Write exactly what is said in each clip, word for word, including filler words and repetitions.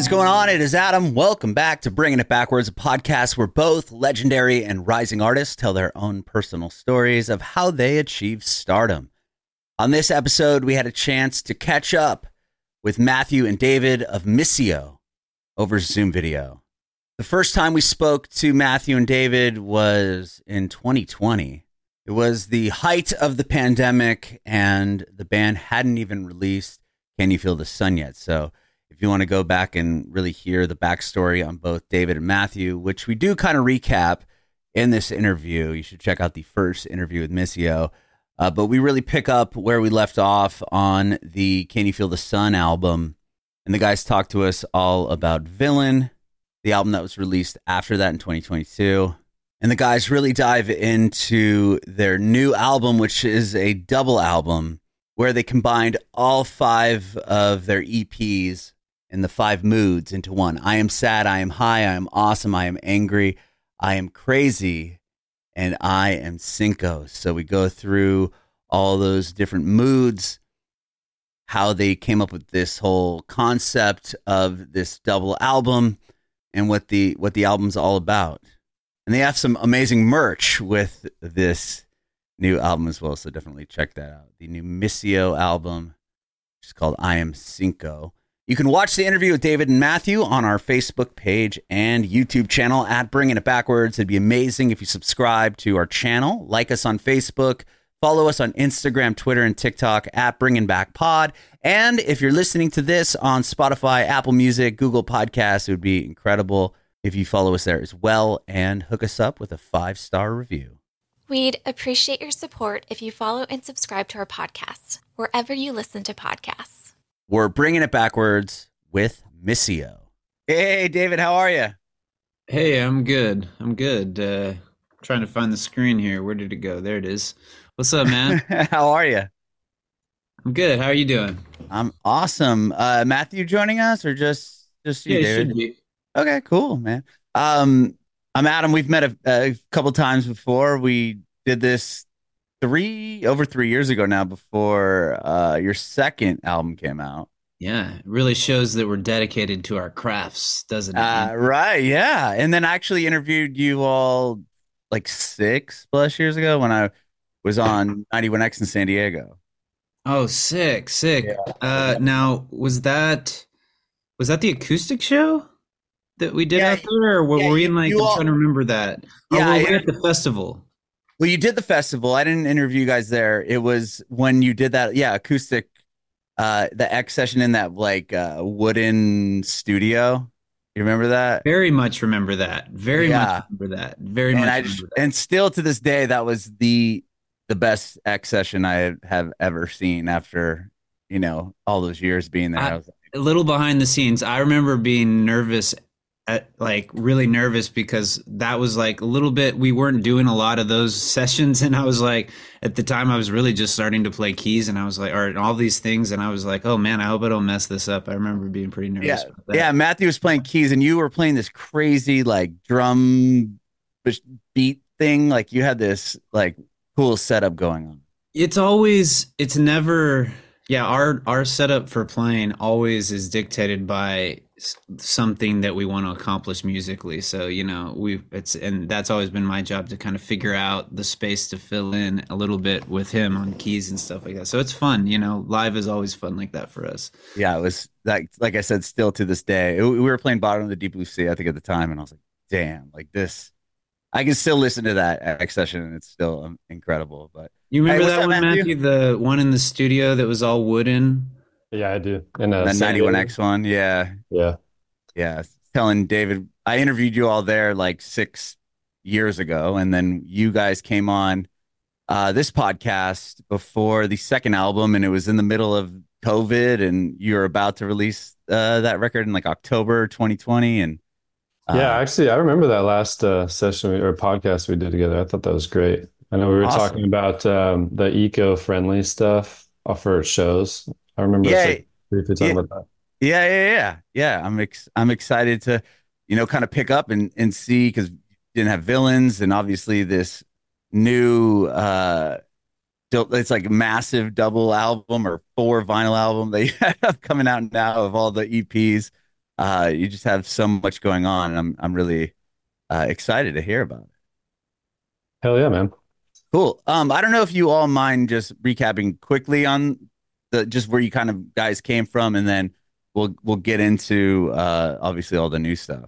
is going on? It is Adam. Welcome back to Bringing It Backwards, a podcast where both legendary and rising artists tell their own personal stories of how they achieved stardom. On this episode, we had a chance to catch up with Matthew and David of Missio over Zoom video. The first time we spoke to Matthew and David was in twenty twenty. It was the height of the pandemic, and the band hadn't even released Can You Feel the Sun yet. So if you want to go back and really hear the backstory on both David and Matthew, which we do kind of recap in this interview, you should check out the first interview with Missio. Uh, but we really pick up where we left off on the Can You Feel the Sun album. And the guys talked to us all about Villain, the album that was released after that in twenty twenty-two. And the guys really dive into their new album, which is a double album where they combined all five of their E Ps and the five moods into one. I am sad, I am high, I am awesome, I am angry, I am crazy, and I am Cinco. So we go through all those different moods, how they came up with this whole concept of this double album, and what the what the album's all about. And they have some amazing merch with this new album as well, so definitely check that out. The new Missio album, which is called I Am Cinco. You can watch the interview with David and Matthew on our Facebook page and YouTube channel at Bringing It Backwards. It'd be amazing if you subscribe to our channel, like us on Facebook, follow us on Instagram, Twitter, and TikTok at Bringing Back Pod. And if you're listening to this on Spotify, Apple Music, Google Podcasts, it would be incredible if you follow us there as well and hook us up with a five-star review. We'd appreciate your support if you follow and subscribe to our podcast, wherever you listen to podcasts. We're Bringing It Backwards with Missio. Hey, David, how are you? Hey, I'm good. I'm good. Uh, trying to find the screen here. Where did it go? There it is. What's up, man? How are you? I'm good. How are you doing? I'm awesome. Uh, Matthew joining us, or just just you, yeah, David? Should be. Okay, cool, man. Um, I'm Adam. We've met a, a couple times before. We did this three over three years ago now, before uh, your second album came out. Yeah, it really shows that we're dedicated to our crafts, doesn't it? Uh, right, yeah. And then I actually interviewed you all like six plus years ago when I was on ninety-one X in San Diego. Oh, sick, sick. Yeah. Uh, now, was that was that the acoustic show that we did Yeah, out there, or were yeah, we in like? you I'm all- trying to remember that. Oh, Yeah, were I- we at the festival? Well, you did the festival. I didn't interview you guys there. It was when you did that, yeah, acoustic, uh, the X session in that like uh, wooden studio. You remember that? Very much remember that. Very Yeah. much remember that. Very And much I remember just, that. and still to this day, that was the the best X session I have ever seen after, you know, all those years being there. I- I was like, A little behind the scenes, I remember being nervous, at, like really nervous, because that was like a little bit, we weren't doing a lot of those sessions. And I was like, at the time I was really just starting to play keys, and I was like, or all these things. And I was like, oh man, I hope I don't mess this up. I remember being pretty nervous. yeah, about that. yeah. Matthew was playing keys, and you were playing this crazy like drum beat thing. Like you had this like cool setup going on. It's always, it's never, yeah, our our setup for playing always is dictated by s- something that we want to accomplish musically. So, you know, we it's and that's always been my job to kind of figure out the space to fill in a little bit with him on keys and stuff like that. So it's fun, you know, live is always fun like that for us. Yeah, it was like like I said, still to this day. It- we were playing Bottom of the Deep Blue Sea, I think, at the time, and I was like, damn, like this. I can still listen to that X session, and it's still um, incredible. But You remember Hey, what's that up, one, Matthew? Matthew? The one in the studio that was all wooden? Yeah, I do. And uh, the San ninety-one Diego. X one, yeah, Yeah. yeah. Telling David, I interviewed you all there like six years ago, and then you guys came on uh, this podcast before the second album, and it was in the middle of COVID, and you were about to release uh, that record in like October twenty twenty, and uh, Yeah, actually, I remember that last uh, session we, or podcast we did together. I thought that was great. I know we were Awesome. talking about um, the eco-friendly stuff for shows. I remember us, Yeah, like, briefly talking yeah. about Yeah, yeah, yeah, yeah. I'm ex- I'm excited to, you know, kind of pick up and and see, because you didn't have Villains, and obviously this new uh, dou- it's like a massive double album or four vinyl album that you have coming out now of all the E Ps. Uh, you just have so much going on, and I'm I'm really uh, excited to hear about it. Hell yeah, man. Cool. Um, I don't know if you all mind just recapping quickly on the just where you kind of guys came from, and then we'll we'll get into uh obviously all the new stuff.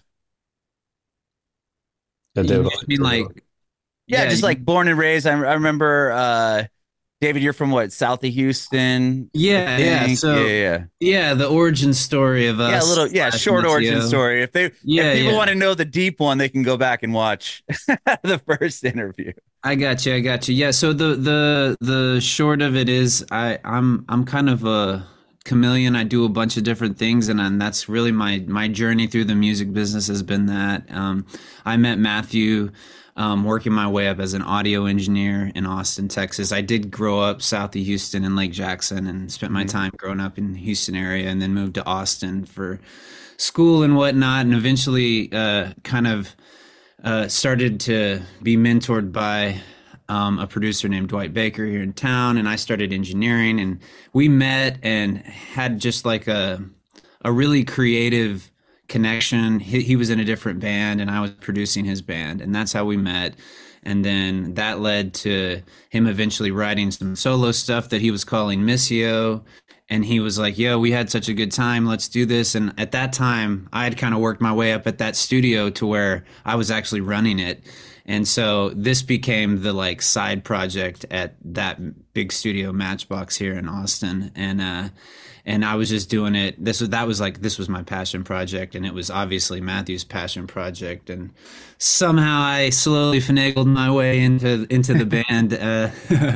Yeah, You David, mean like, Yeah, yeah, just you- like born and raised. I, I remember uh David, you're from what, south of Houston? I yeah, yeah. think. So yeah, yeah. yeah, the origin story of us. Yeah, a little, yeah, slash short origin Mateo. story. If they, Yeah, if people yeah. want to know the deep one, they can go back and watch the first interview. I got you. I got you. Yeah. So the the the short of it is, I I'm I'm kind of a chameleon. I do a bunch of different things, and, and that's really my my journey through the music business has been that. Um, I met Matthew, um, working my way up as an audio engineer in Austin, Texas. I did grow up south of Houston in Lake Jackson, and spent my time growing up in the Houston area, and then moved to Austin for school and whatnot, and eventually uh, kind of uh, started to be mentored by um, a producer named Dwight Baker here in town, and I started engineering, and we met and had just like a a really creative connection. He, he was in a different band, and I was producing his band, and that's how we met. And then that led to him eventually writing some solo stuff that he was calling Missio. And he was like, yo, we had such a good time. Let's do this. And at that time, I had kind of worked my way up at that studio to where I was actually running it. And so this became the like side project at that big studio, Matchbox, here in Austin. And, uh, and I was just doing it. This was, that was like, this was my passion project. And it was obviously Matthew's passion project. And somehow I slowly finagled my way into, into the band. Uh,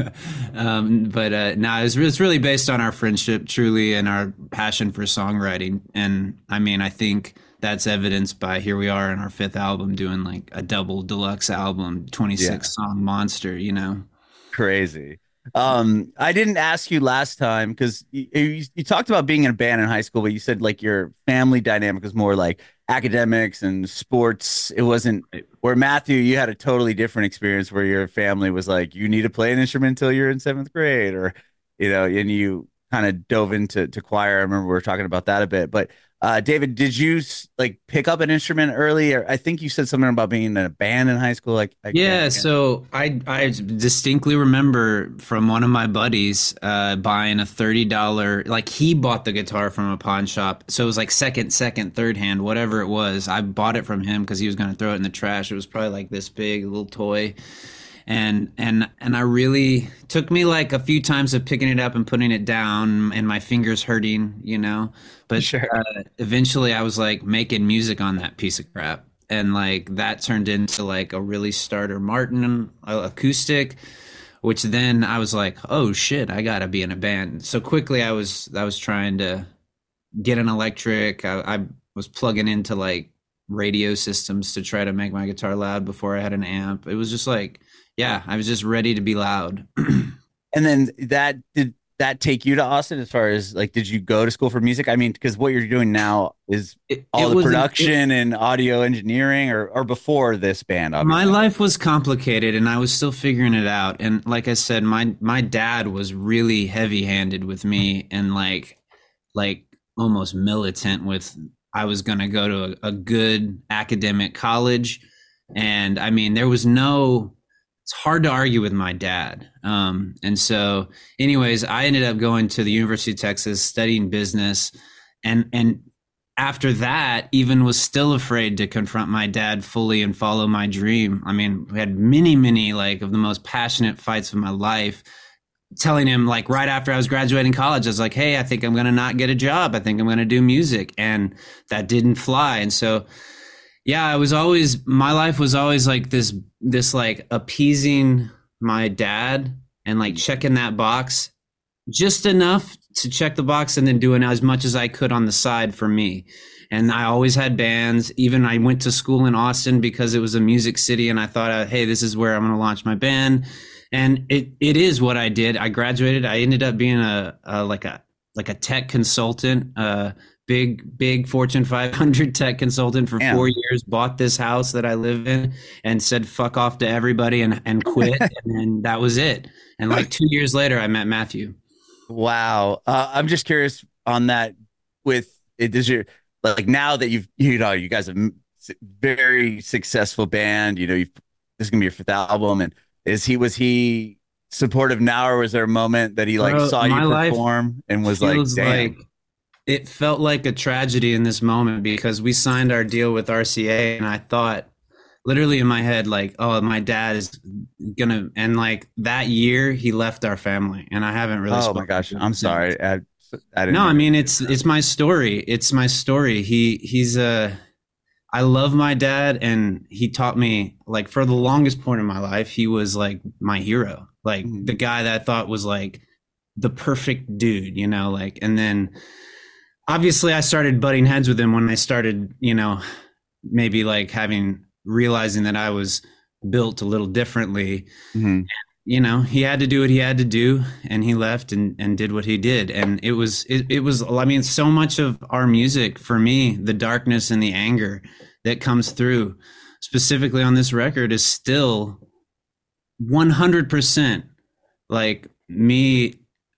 um, but, uh, no, it's, it's really based on our friendship truly and our passion for songwriting. And I mean, I think that's evidenced by here we are in our fifth album doing like a double deluxe album, twenty-six Yeah. song monster, you know? Crazy. Um, I didn't ask you last time because you, you, you talked about being in a band in high school, but you said like your family dynamic was more like academics and sports. It wasn't where Matthew, you had a totally different experience where your family was like, you need to play an instrument until you're in seventh grade, or, you know, and you kind of dove into to choir. I remember we were talking about that a bit, but uh, David, did you like pick up an instrument early? Or I think you said something about being in a band in high school. Like, I Yeah, can't- so I I distinctly remember from one of my buddies uh, buying a thirty dollars, like he bought the guitar from a pawn shop. So it was like second, second, third hand, whatever it was. I bought it from him because he was going to throw it in the trash. It was probably like this big little toy. And and and I really took me like a few times of picking it up and putting it down, and my fingers hurting, you know. But Sure. uh, eventually, I was like making music on that piece of crap, and like that turned into like a really starter Martin uh, acoustic, which then I was like, oh shit, I gotta be in a band. So quickly, I was I was trying to get an electric. I, I was plugging into like radio systems to try to make my guitar loud before I had an amp. It was just like, yeah, I was just ready to be loud. And then that did that take you to Austin as far as like, did you go to school for music? I mean, because what you're doing now is It, all it the was an- production and audio engineering, or or before this band, My obviously. life was complicated, and I was still figuring it out. And like I said, my my dad was really heavy-handed with me, and like like almost militant with I was going to go to a, a good academic college. And I mean, there was no, it's hard to argue with my dad. Um, and so anyways, I ended up going to the University of Texas, studying business, and and after that, even was still afraid to confront my dad fully and follow my dream. I mean, we had many, many like of the most passionate fights of my life, telling him like right after I was graduating college, I was like, hey, I think I'm going to not get a job. I think I'm going to do music. And that didn't fly. And so, yeah, I was always, my life was always like this, this like appeasing my dad and like checking that box just enough to check the box and then doing as much as I could on the side for me. And I always had bands. Even I went to school in Austin because it was a music city, and I thought, uh, hey, this is where I'm going to launch my band. And it, it is what I did. I graduated. I ended up being a, a like a like a tech consultant, uh, big big Fortune five hundred tech consultant for Damn. four years. Bought this house that I live in and said fuck off to everybody and and quit. And then that was it. And like two years later, I met Matthew. Wow. Uh, I'm just curious on that. With it, does your like now that you've, you know, you guys have m- s- very successful band, you know, you've, this is gonna be your fifth album. And is he, was he supportive now, or was there a moment that he like Bro, saw you my life perform and was like, feels like damn? it felt like a tragedy in this moment because we signed our deal with R C A and I thought literally in my head, like, oh, my dad is gonna, and like that year he left our family and I haven't really Oh spoken my gosh, to him I'm since. sorry. I, I didn't No, I hear mean, it. it's, it's my story. It's my story. He, he's a, I love my dad and he taught me like for the longest point of my life, he was like my hero, like Mhm. the guy that I thought was like the perfect dude, you know, like, and then obviously I started butting heads with him when I started, you know, maybe like having, realizing that I was built a little differently. Mhm. You know, he had to do what he had to do and he left and, and did what he did. And it was, it, it was, I mean, so much of our music for me, the darkness and the anger that comes through specifically on this record is still one hundred percent like me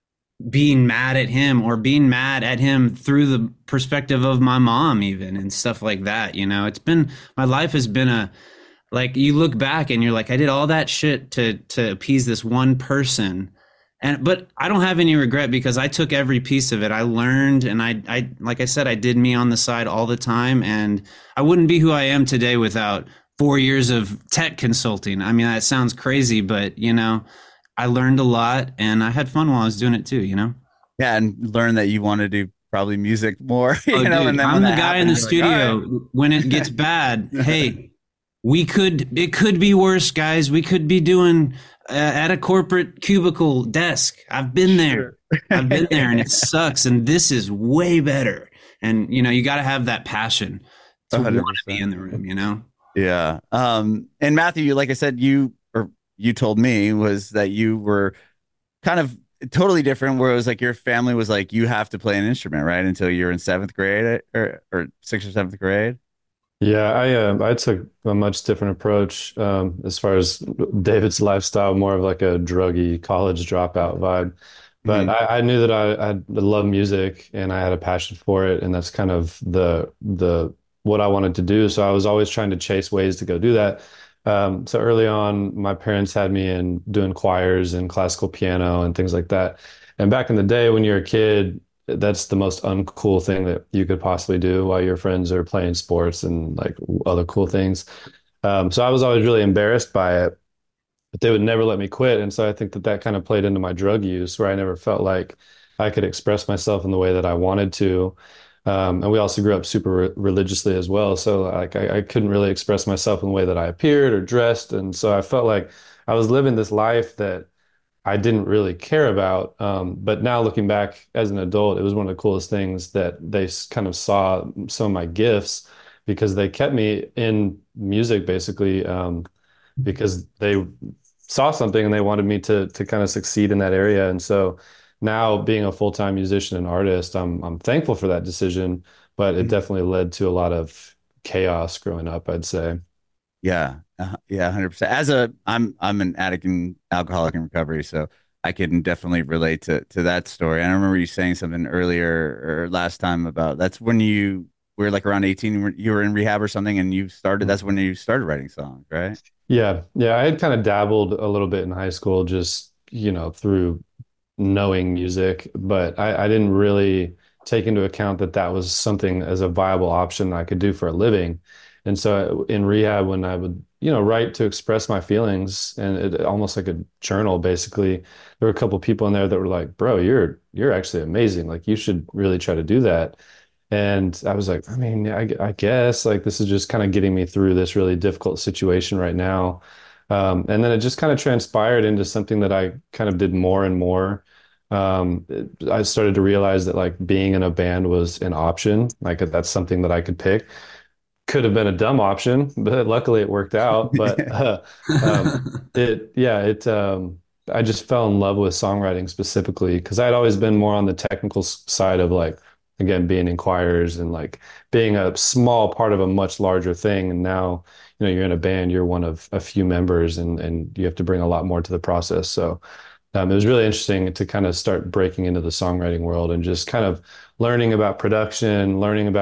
being mad at him or being mad at him through the perspective of my mom even and stuff like that. You know, it's been, my life has been a, like you look back and you're like, I did all that shit to to appease this one person. And but I don't have any regret because I took every piece of it. I learned and I I like I said, I did me on the side all the time. And I wouldn't be who I am today without four years of tech consulting. I mean, that sounds crazy, but you know, I learned a lot and I had fun while I was doing it too, you know? Yeah, and learn that you want to do probably music more, you Oh, know, dude, and then I'm when the that guy in the happens, you're like, all studio right. when it gets bad. Hey, we could, it could be worse, guys. We could be doing uh, at a corporate cubicle desk. I've been there. I've been there and it sucks. And this is way better. And, you know, you got to have that passion to want to be one hundred percent. in the room, you know? Yeah. Um, and Matthew, like I said, you, or you told me was that you were kind of totally different, where it was like your family was like, you have to play an instrument, right? Until you're in seventh grade or, or sixth or seventh grade. Yeah, I uh, I took a much different approach um, as far as David's lifestyle, more of like a druggy college dropout vibe. But Mhm. I, I knew that I, I love music and I had a passion for it, and that's kind of the the what I wanted to do. So I was always trying to chase ways to go do that. Um, so early on, my parents had me in doing choirs and classical piano and things like that. And back in the day, when you're a kid, that's the most uncool thing that you could possibly do while your friends are playing sports and like other cool things. Um, so I was always really embarrassed by it, but they would never let me quit. And so I think that that kind of played into my drug use, where I never felt like I could express myself in the way that I wanted to. Um, and we also grew up super re religiously as well. So like I, I couldn't really express myself in the way that I appeared or dressed. And so I felt like I was living this life that I didn't really care about. Um, but now looking back as an adult, it was one of the coolest things that they s- kind of saw some of my gifts because they kept me in music basically um, because they saw something and they wanted me to to kind of succeed in that area. And so now being a full-time musician and artist, I'm I'm thankful for that decision, but it Mhm. definitely led to a lot of chaos growing up, I'd say. Yeah. Uh, yeah, one hundred percent. As a, I'm, I'm an addict and alcoholic in recovery, so I can definitely relate to, to that story. And I remember you saying something earlier or last time about that's when you were like around eighteen, you were, you were in rehab or something, and you started, that's when you started writing songs, right? Yeah, yeah, I had kind of dabbled a little bit in high school, just, you know, through knowing music, but I, I didn't really take into account that that was something as a viable option I could do for a living. And so in rehab, when I would, you know, write to express my feelings and it almost like a journal, basically, there were a couple people in there that were like, bro, you're you're actually amazing. Like you should really try to do that. And I was like, I mean, I, I guess like this is just kind of getting me through this really difficult situation right now. Um, and then it just kind of transpired into something that I kind of did more and more. Um, it- I started to realize that like being in a band was an option. Like that's something that I could pick. Could have been a dumb option, but luckily it worked out. But uh, um, it, yeah, it. Um, I just fell in love with songwriting specifically because I'd always been more on the technical s- side of like, again, being in choirs and like being a small part of a much larger thing. And now, you know, you're in a band, you're one of a few members, and and you have to bring a lot more to the process. So um, it was really interesting to kind of start breaking into the songwriting world and just kind of learning about production, learning about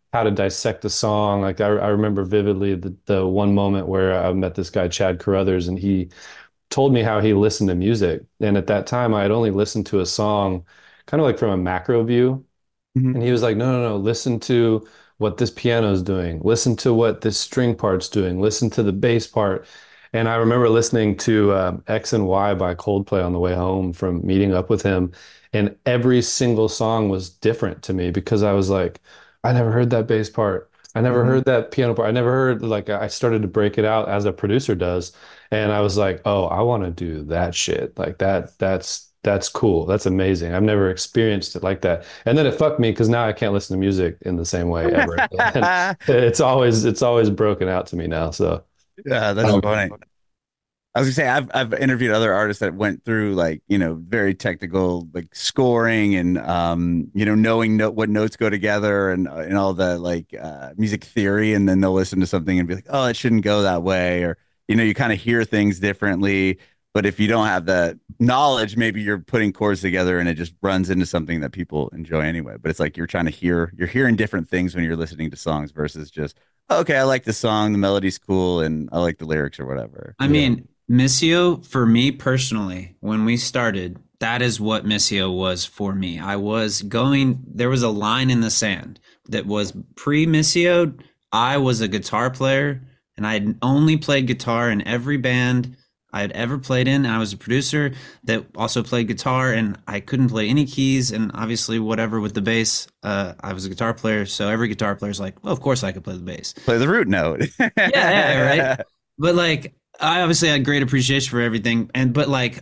how to dissect a song. Like I, I remember vividly the, the one moment where I met this guy, Chad Carruthers, and he told me how he listened to music. And at that time, I had only listened to a song kind of like from a macro view. Mhm. And he was like, no, no, no, listen to what this piano is doing. Listen to what this string part's doing. Listen to the bass part. And I remember listening to um, X and Y by Coldplay on the way home from meeting up with him. And every single song was different to me because I was like, I never heard that bass part. I never Mhm. heard that piano part. I never heard, like, I started to break it out as a producer does. And I was like, oh, I want to do that shit. Like that, that's that's cool. That's amazing. I've never experienced it like that. And then it fucked me because now I can't listen to music in the same way ever again. It's always it's always broken out to me now. So Yeah, that's um, funny. I was gonna say I've I've interviewed other artists that went through like, you know, very technical like scoring and um you know knowing no, what notes go together and and all the like uh music theory, and then they'll listen to something and be like, oh, it shouldn't go that way, or you know, you kind of hear things differently. But if you don't have the knowledge, maybe you're putting chords together and it just runs into something that people enjoy anyway. But it's like you're trying to hear you're hearing different things when you're listening to songs versus just, okay, I like the song, the melody's cool, and I like the lyrics or whatever. I yeah. mean, Missio, for me personally, when we started, that is what Missio was for me. I was going, there was a line in the sand that was pre Missio. I was a guitar player and I had only played guitar in every band I had ever played in. I was a producer that also played guitar, and I couldn't play any keys. And obviously, whatever with the bass, uh, I was a guitar player. So every guitar player is like, well, of course I could play the bass. Play the root note. Yeah, yeah, right. But like, I obviously had great appreciation for everything, and but like,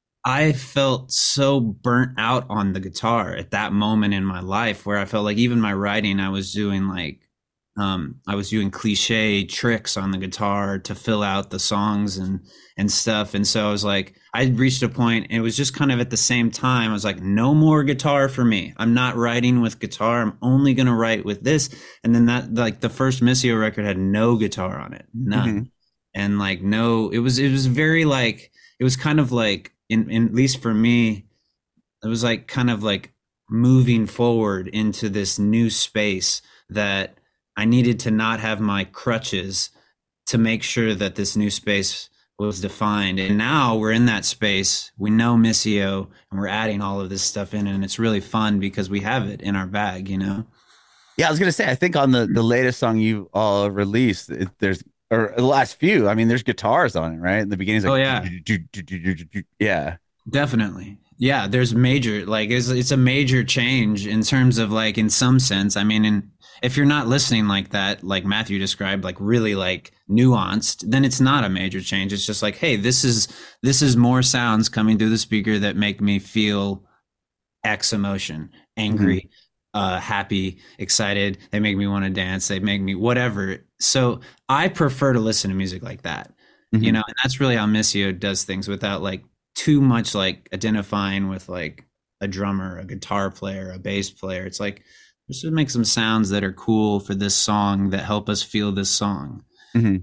I felt so burnt out on the guitar at that moment in my life where I felt like even my writing, I was doing like, um, I was doing cliche tricks on the guitar to fill out the songs and and stuff. And so I was like, I reached a point, and it was just kind of at the same time, I was like, no more guitar for me. I'm not writing with guitar. I'm only going to write with this. And then that, like the first Missio record had no guitar on it, none. Mm-hmm. And like, no, it was, it was very like, it was kind of like, in, in at least for me, it was like kind of like moving forward into this new space that I needed to not have my crutches to make sure that this new space was defined. And now we're in that space. We know Missio, and we're adding all of this stuff in, and it's really fun because we have it in our bag, you know? Yeah, I was gonna say, I think on the the latest song you all released, it, there's or the last few, I mean, there's guitars on it, right? In the beginning's like, Oh yeah, yeah, definitely. Yeah, there's major, like it's it's a major change in terms of like, in some sense. I mean, in if you're not listening like that, like Matthew described, like really like nuanced, then it's not a major change. It's just like, hey, this is this is more sounds coming through the speaker that make me feel X emotion, angry, uh, happy, excited. They make me want to dance. They make me whatever. So I prefer to listen to music like that, Mhm. you know, and that's really how Missio does things without like too much like identifying with like a drummer, a guitar player, a bass player. It's like, let's just make some sounds that are cool for this song that help us feel this song. Mhm.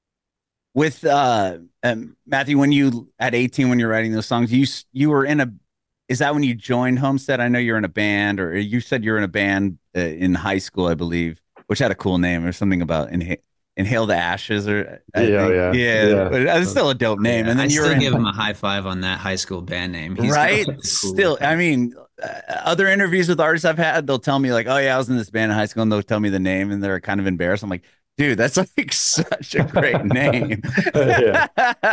With uh, um, Matthew, when you at eighteen, when you're writing those songs, you s- you were in a. Is that when you joined Homestead? I know you're in a band, or you said you're in a band uh, in high school, I believe, which had a cool name or something about inha- Inhale the Ashes, or I Yeah, think, yeah, yeah, yeah. but it's still a dope name. Yeah, And then I you're still in, give him a high five on that high school band name. He's right? got a cool Still, I mean, uh, other interviews with artists I've had, they'll tell me like, "Oh yeah, I was in this band in high school," and they'll tell me the name, and they're kind of embarrassed. I'm like, dude, that's like such a great name. Yeah,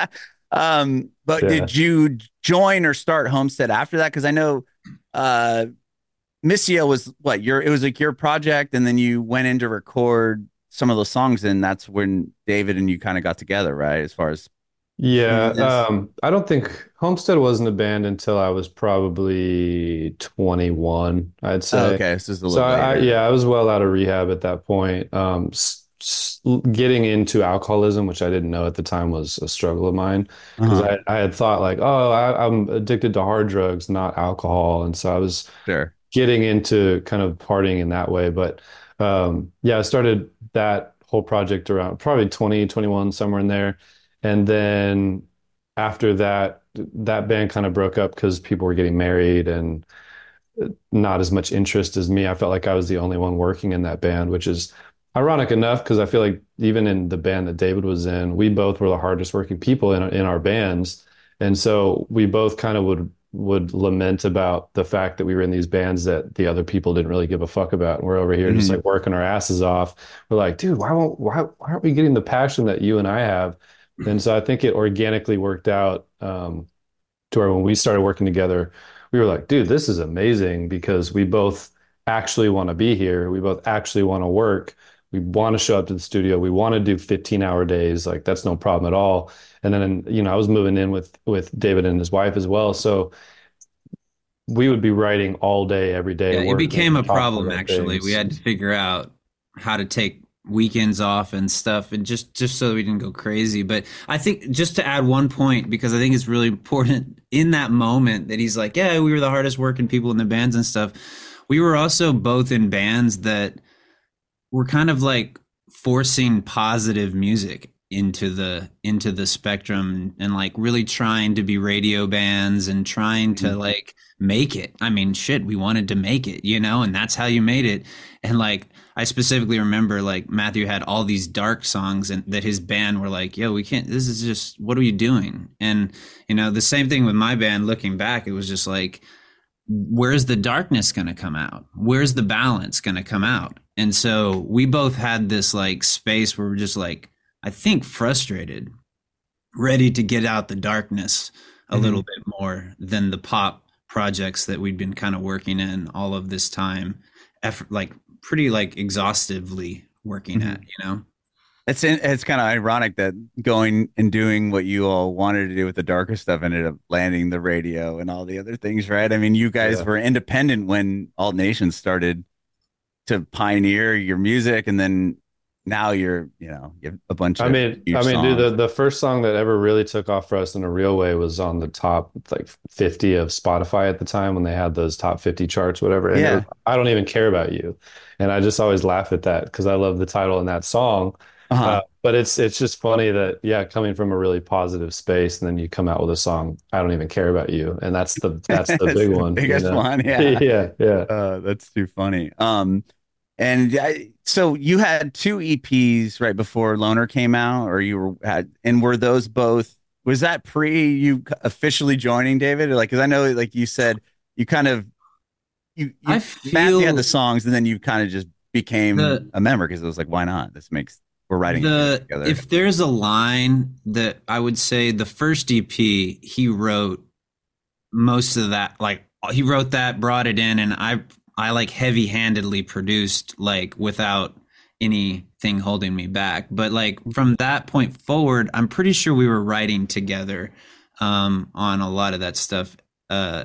um, but yeah. did you join or start Homestead after that? Because I know uh, Missio was what your it was like your project, and then you went in to record some of those songs, and that's when David and you kind of got together, right? As far as Yeah, doing this. um, I don't think Homestead wasn't a band until I was probably twenty-one, I'd Oh, say. okay, so this is a So little I, I later. yeah, I was well out of rehab at that point. Um, s s getting into alcoholism, which I didn't know at the time was a struggle of mine, because Uh-huh. I, I had thought like, oh, I, I'm addicted to hard drugs, not alcohol, and so I was Sure. getting into kind of partying in that way. But um, yeah, I started that whole project around probably twenty, twenty-one, somewhere in there. And then after that, that band kind of broke up because people were getting married and not as much interest as me. I felt like I was the only one working in that band, which is ironic enough because I feel like even in the band that David was in, we both were the hardest working people in in our bands. And so we both kind of would would lament about the fact that we were in these bands that the other people didn't really give a fuck about. And we're over here just Mhm. like working our asses off. We're like, dude, why won't why why aren't we getting the passion that you and I have? And so I think it organically worked out um, to where when we started working together, we were like, dude, this is amazing because we both actually want to be here. We both actually want to work. We want to show up to the studio. We want to do fifteen hour days. Like that's no problem at all. And then, you know, I was moving in with with David and his wife as well. So we would be writing all day, every day. Yeah, it working, became a talking problem about actually. We things. had to figure out how to take weekends off and stuff and just just so we didn't go crazy. But I think just to add one point, because I think it's really important in that moment that he's like, yeah, we were the hardest working people in the bands and stuff. We were also both in bands that were kind of like forcing positive music into the into the spectrum and like really trying to be radio bands and trying to like make it. I mean, shit, we wanted to make it, you know, and that's how you made it. And like I specifically remember like Matthew had all these dark songs and that his band were like, yo, we can't, this is just, what are you doing? And you know, the same thing with my band. Looking back, it was just like, where's the darkness going to come out? Where's the balance going to come out? And so we both had this like space where we're just like, I think frustrated, ready to get out the darkness a Mhm. little bit more than the pop projects that we'd been kind of working in all of this time, effort, like pretty like exhaustively working Mhm. at, you know? It's in, it's kind of ironic that going and doing what you all wanted to do with the darker stuff ended up landing the radio and all the other things, right? I mean, you guys Yeah. were independent when Alt Nation started to pioneer your music, and then now you're, you know, you have a bunch I of mean, huge I mean, dude, the, songs. the first song that ever really took off for us in a real way was on the top like fifty of Spotify at the time when they had those top fifty charts, whatever. And it Yeah. was, I Don't Even Care About You. And I just always laugh at that because I love the title in that song. Uh-huh. Uh, but it's it's just funny that, yeah, coming from a really positive space and then you come out with a song, I Don't Even Care About You. And that's the that's the That's big the one, you biggest know? one. Yeah. Yeah, yeah. Uh, that's too funny. Um, and I, so you had two E Ps right before Loner came out, or you were had, and were those both? Was that pre you officially joining David? Like, because I know, like you said, you kind of you I you Matthew had feel the songs, and then you kind of just became the a member because it was like, why not? This makes we're writing the together. if there's a line that I would say the first E P he wrote most of that, like he wrote that, brought it in, and I I like heavy-handedly produced like without anything holding me back. But like from that point forward, I'm pretty sure we were writing together um on a lot of that stuff. Uh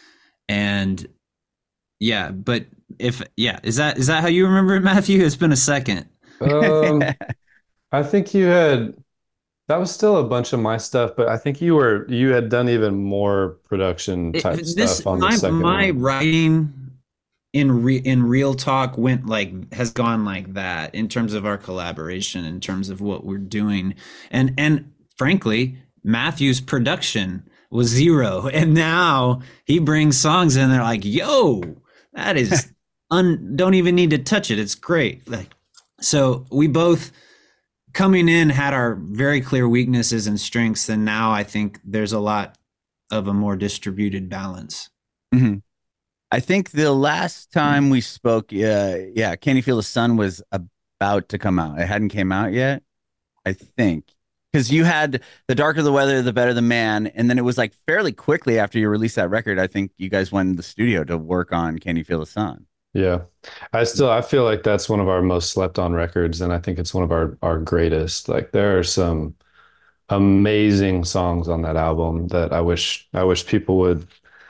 and yeah, but if yeah, is that is that how you remember it, Matthew? It's been a second. Um, I think you had that was still a bunch of my stuff, but I think you were you had done even more production It, type this stuff on the my second my one. writing in re, in real talk went like has gone like that in terms of our collaboration, in terms of what we're doing, and and frankly, Matthew's production was zero, and now he brings songs in. They're like, yo, that is un. Don't even need to touch it. It's great. Like, so we both coming in had our very clear weaknesses and strengths, and now I think there's a lot of a more distributed balance. Mhm. I think the last time we spoke, uh, yeah, Can You Feel the Sun was about to come out. It hadn't came out yet, I think, because you had The Darker the Weather, The Better the Man, and then it was like fairly quickly after you released that record, I think you guys went in the studio to work on Can You Feel the Sun. Yeah. I still I feel like that's one of our most slept on records, and I think it's one of our our greatest. Like there are some amazing songs on that album that I wish I wish people would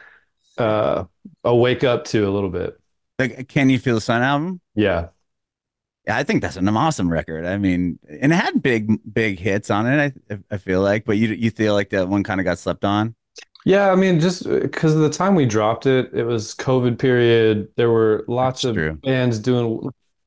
uh, uh wake up to a little bit. The Can You Feel the Sun album? Yeah. Yeah, I think that's an awesome record. I mean, and it had big, big hits on it. I, I feel like, but you, you feel like that one kind of got slept on. Yeah, I mean, just because of the time we dropped it, it was COVID period. There were lots That's of true. bands doing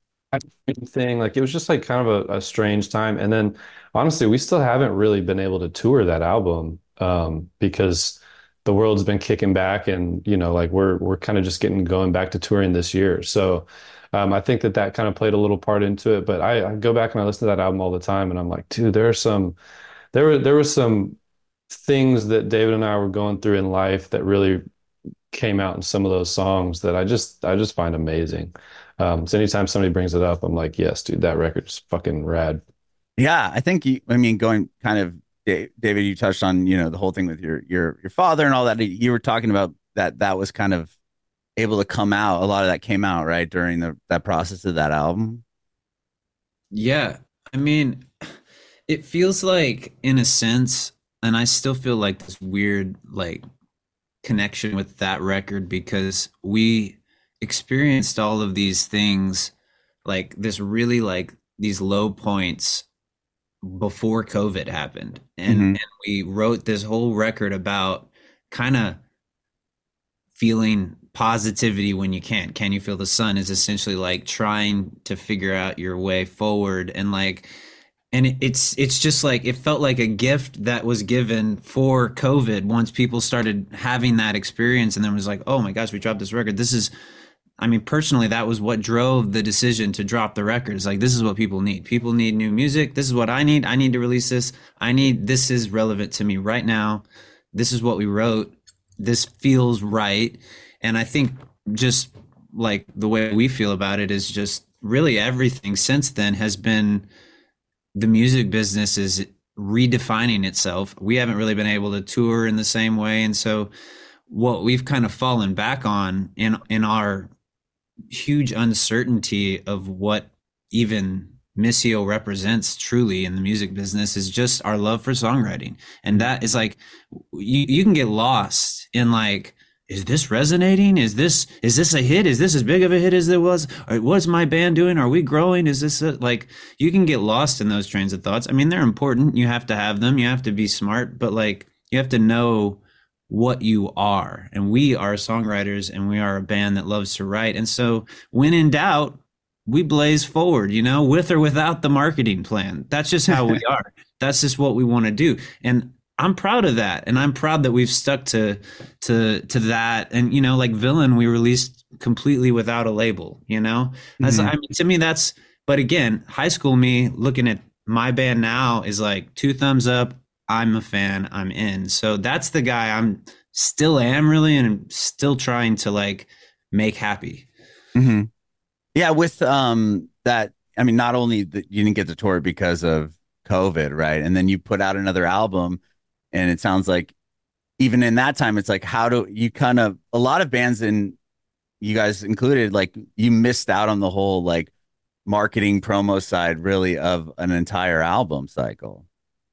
thing. Like it was just like kind of a, a strange time. And then honestly, we still haven't really been able to tour that album um, because the world's been kicking back, and you know, like we're we're kind of just getting going back to touring this year. So um, I think that that kind of played a little part into it. But I, I go back and I listen to that album all the time, and I'm like, dude, there are some there were there were some things that David and I were going through in life that really came out in some of those songs that I just I just find amazing. Um, so anytime somebody brings it up, I'm like, yes, dude, that record's fucking rad. Yeah, I think you, I mean, going kind of, Da- David, you touched on, you know, the whole thing with your your your father and all that. You were talking about that that was kind of able to come out. A lot of that came out, right, during the that process of that album. Yeah. I mean, it feels like, in a sense, and I still feel like this weird, like, connection with that record because we experienced all of these things, like this really, like, these low points before COVID happened. And, Mm-hmm. and we wrote this whole record about kind of feeling positivity when you can't. Can you feel the sun is essentially like trying to figure out your way forward. And like, and it, it's it's just like it felt like a gift that was given for COVID once people started having that experience, and then was like, oh my gosh, we dropped this record. This is, I mean, personally, that was what drove the decision to drop the record. It's like, this is what people need. People need new music. This is what I need. I need to release this. I need, this is relevant to me right now. This is what we wrote. This feels right. And I think just like the way we feel about it is just really everything since then has been, the music business is redefining itself. We haven't really been able to tour in the same way. And so what we've kind of fallen back on in in our huge uncertainty of what even Missio represents truly in the music business is just our love for songwriting. And that is like, you, you can get lost in like, is this resonating? Is this, is this a hit? Is this as big of a hit as it was? Or what's my band doing? Are we growing? Is this a, like, you can get lost in those trains of thoughts. I mean, they're important. You have to have them. You have to be smart, but like, you have to know what you are. And we are songwriters, and we are a band that loves to write. And so when in doubt, we blaze forward, you know, with or without the marketing plan. That's just how we are. That's just what we want to do. And I'm proud of that. And I'm proud that we've stuck to, to, to that. And, you know, like Villain, we released completely without a label, you know, as Mhm. I mean, to me, that's, but again, high school me looking at my band now is like two thumbs up. I'm a fan. I'm in. So that's the guy I'm still am really, and I'm still trying to like make happy. Mm-hmm. Yeah, with um that, I mean, not only that you didn't get to tour because of COVID, right? And then you put out another album, and it sounds like even in that time, it's like, how do you kind of, a lot of bands, and you guys included, like you missed out on the whole like marketing promo side really of an entire album cycle.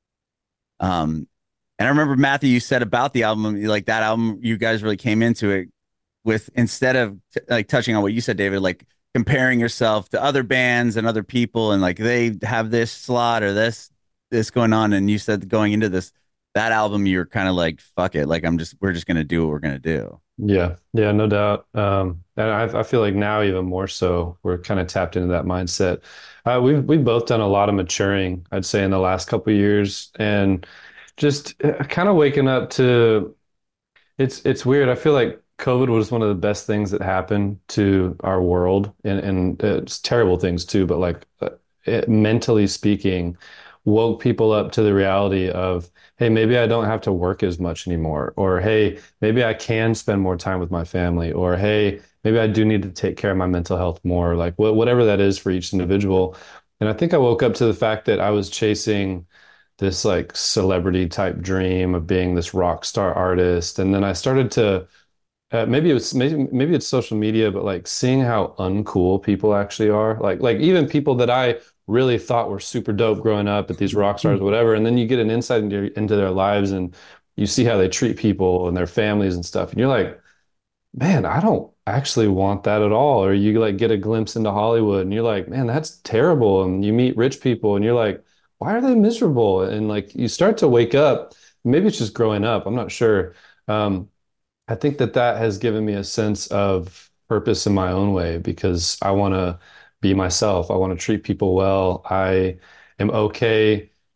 Um, and I remember, Matthew, you said about the album, like that album, you guys really came into it with, instead of t- like touching on what you said, David, like comparing yourself to other bands and other people, and like they have this slot or this this going on, and you said going into this that album, you're kind of like, fuck it, like I'm just we're just gonna do what we're gonna do. Yeah, yeah, no doubt. Um, and I, I feel like now even more so, we're kind of tapped into that mindset. Uh, we've we've both done a lot of maturing, I'd say, in the last couple of years, and just kind of waking up to it's it's weird. I feel like COVID was one of the best things that happened to our world, and and it's terrible things too, but like uh, it, mentally speaking, woke people up to the reality of, hey, maybe I don't have to work as much anymore, or hey, maybe I can spend more time with my family, or hey, maybe I do need to take care of my mental health more, like wh whatever that is for each individual. And I think I woke up to the fact that I was chasing this like celebrity type dream of being this rock star artist. And then I started to uh, maybe it was maybe maybe it's social media, but like seeing how uncool people actually are. Like like even people that I really thought were super dope growing up at these rock stars, whatever. And then you get an insight into, into their lives, and you see how they treat people and their families and stuff. And you're like, man, I don't actually want that at all. Or you like get a glimpse into Hollywood, and you're like, man, that's terrible. And you meet rich people, and you're like, why are they miserable? And like you start to wake up. Maybe it's just growing up. I'm not sure. Um, I think that that has given me a sense of purpose in my own way, because I want to be myself. I want to treat people well. I am okay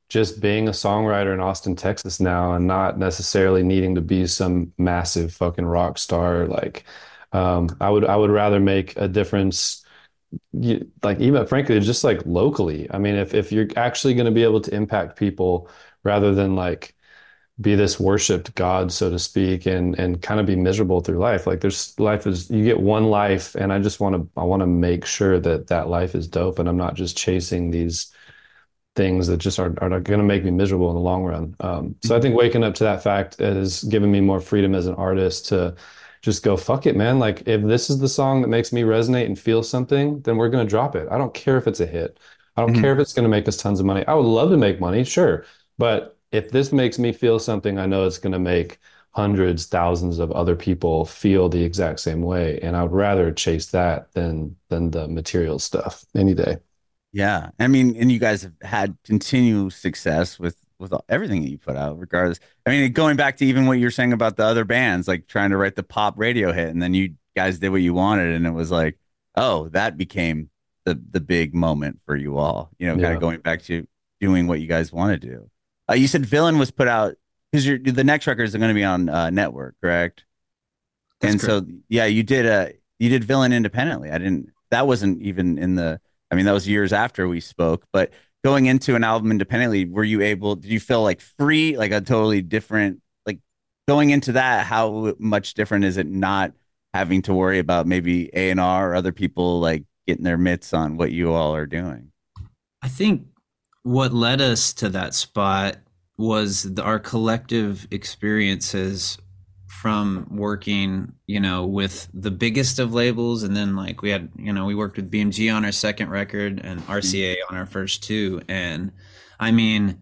just being a songwriter in Austin, Texas now, and not necessarily needing to be some massive fucking rock star. Like, um, I would I would rather make a difference, you, like even frankly, just like locally. I mean, if if you're actually going to be able to impact people rather than like be this worshiped God, so to speak, and and kind of be miserable through life. Like there's life is you get one life, and I just want to I want to make sure that that life is dope, and I'm not just chasing these things that just are, are going to make me miserable in the long run. Um, so I think waking up to that fact has given me more freedom as an artist to just go, fuck it, man. Like if this is the song that makes me resonate and feel something, then we're going to drop it. I don't care if it's a hit. I don't Mhm. care if it's going to make us tons of money. I would love to make money, sure. But if this makes me feel something, I know it's going to make hundreds, thousands of other people feel the exact same way. And I would rather chase that than than the material stuff any day. Yeah. I mean, and you guys have had continued success with with all- everything that you put out, regardless. I mean, going back to even what you were saying about the other bands, like trying to write the pop radio hit, and then you guys did what you wanted, and it was like, oh, that became the the big moment for you all. You know, kind Yeah. of going back to doing what you guys want to do. Uh, you said Villain was put out because you're the next records are going to be on uh, network, correct? That's And correct. so, yeah, you did a you did Villain independently. I didn't. That wasn't even in the. I mean, that was years after we spoke. But going into an album independently, were you able? Did you feel like free, like a totally different? Like going into that, how much different is it not having to worry about maybe A and R or other people like getting their mitts on what you all are doing? I think what led us to that spot was the, our collective experiences from working, you know, with the biggest of labels. And then like we had, you know, we worked with B M G on our second record and R C A on our first two. And I mean,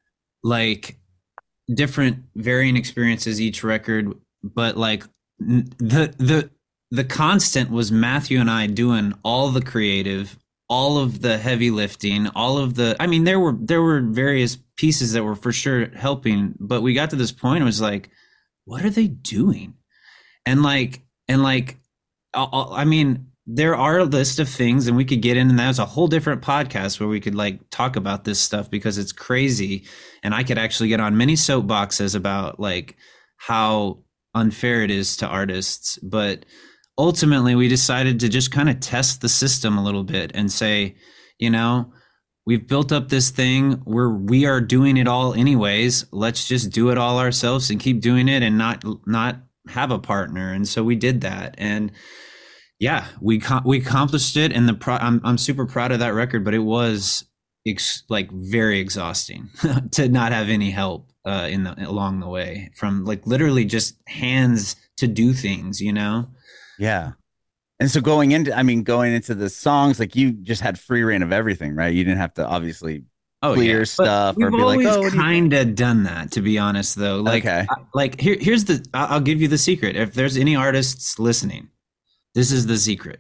like different varying experiences each record, but like the, the, the constant was Matthew and I doing all the creative, all of the heavy lifting, all of the, I mean, there were, there were various pieces that were for sure helping, but we got to this point, it was like, what are they doing? And like, and like, I mean, there are a list of things and we could get in, and that was a whole different podcast where we could like talk about this stuff because it's crazy. And I could actually get on many soapboxes about like how unfair it is to artists. But ultimately we decided to just kind of test the system a little bit and say, you know, we've built up this thing where we are doing it all anyways. Let's just do it all ourselves and keep doing it and not not have a partner. And so we did that. And yeah, we we accomplished it. And the pro- I'm I'm super proud of that record. But it was ex- like very exhausting to not have any help uh, in the along the way, from like literally just hands to do things, you know. Yeah. And so going into, I mean, going into the songs, like you just had free reign of everything, right? You didn't have to obviously Oh clear yeah, stuff but or we've be like, always oh, what do you kind of done that, to be honest. Though, like, Okay. I- like here, here's the. I'll I'll give you the secret. If there's any artists listening, this is the secret.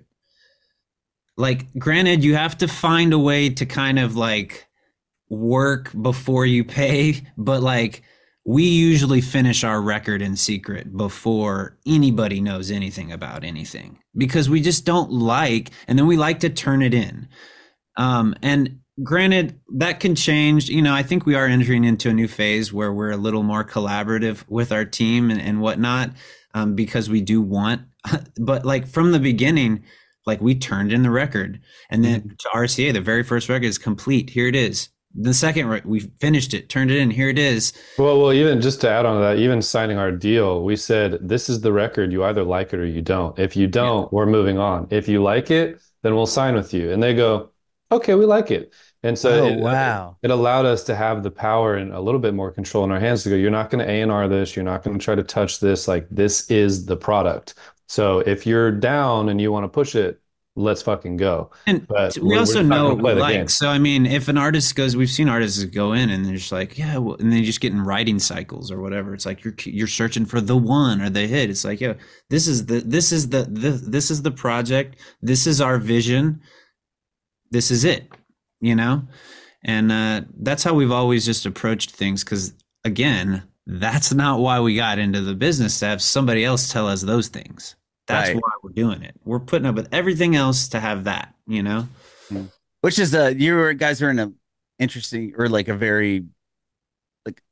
Like, granted, you have to find a way to kind of like work before you pay, but like we usually finish our record in secret before anybody knows anything about anything because we just don't like, and then we like to turn it in. Um, and granted, that can change. You know, I think we are entering into a new phase where we're a little more collaborative with our team and, and whatnot, um, because we do want, but like from the beginning, like we turned in the record, and then to R C A, the very first record is complete. Here it is. The second, re- we finished it, turned it in. Here it is. Well, well, even just to add on to that, even signing our deal, we said, this is the record. You either like it or you don't. If you don't, we're moving on. If you like it, then we'll sign with you. And they go, okay, we like it. And so Oh, it, wow. it allowed us to have the power and a little bit more control in our hands to go, you're not going to A and R this. You're not going to try to touch this. Like, this is the product. So if you're down and you want to push it, let's fucking go. And But we we're- also we're not know gonna play what we the game. like. So, I mean, if an artist goes, we've seen artists go in and they're just like, yeah, well, and they just get in writing cycles or whatever. It's like you're you're searching for the one or the hit. It's like, yo, this is the this is the, the this is the project. This is our vision. This is it, you know? And uh, that's how we've always just approached things. Because again, that's not why we got into the business, to have somebody else tell us those things. That's Right. why we're doing it. We're putting up with everything else to have that, you know? Which is a, you were- guys are in a interesting or like a very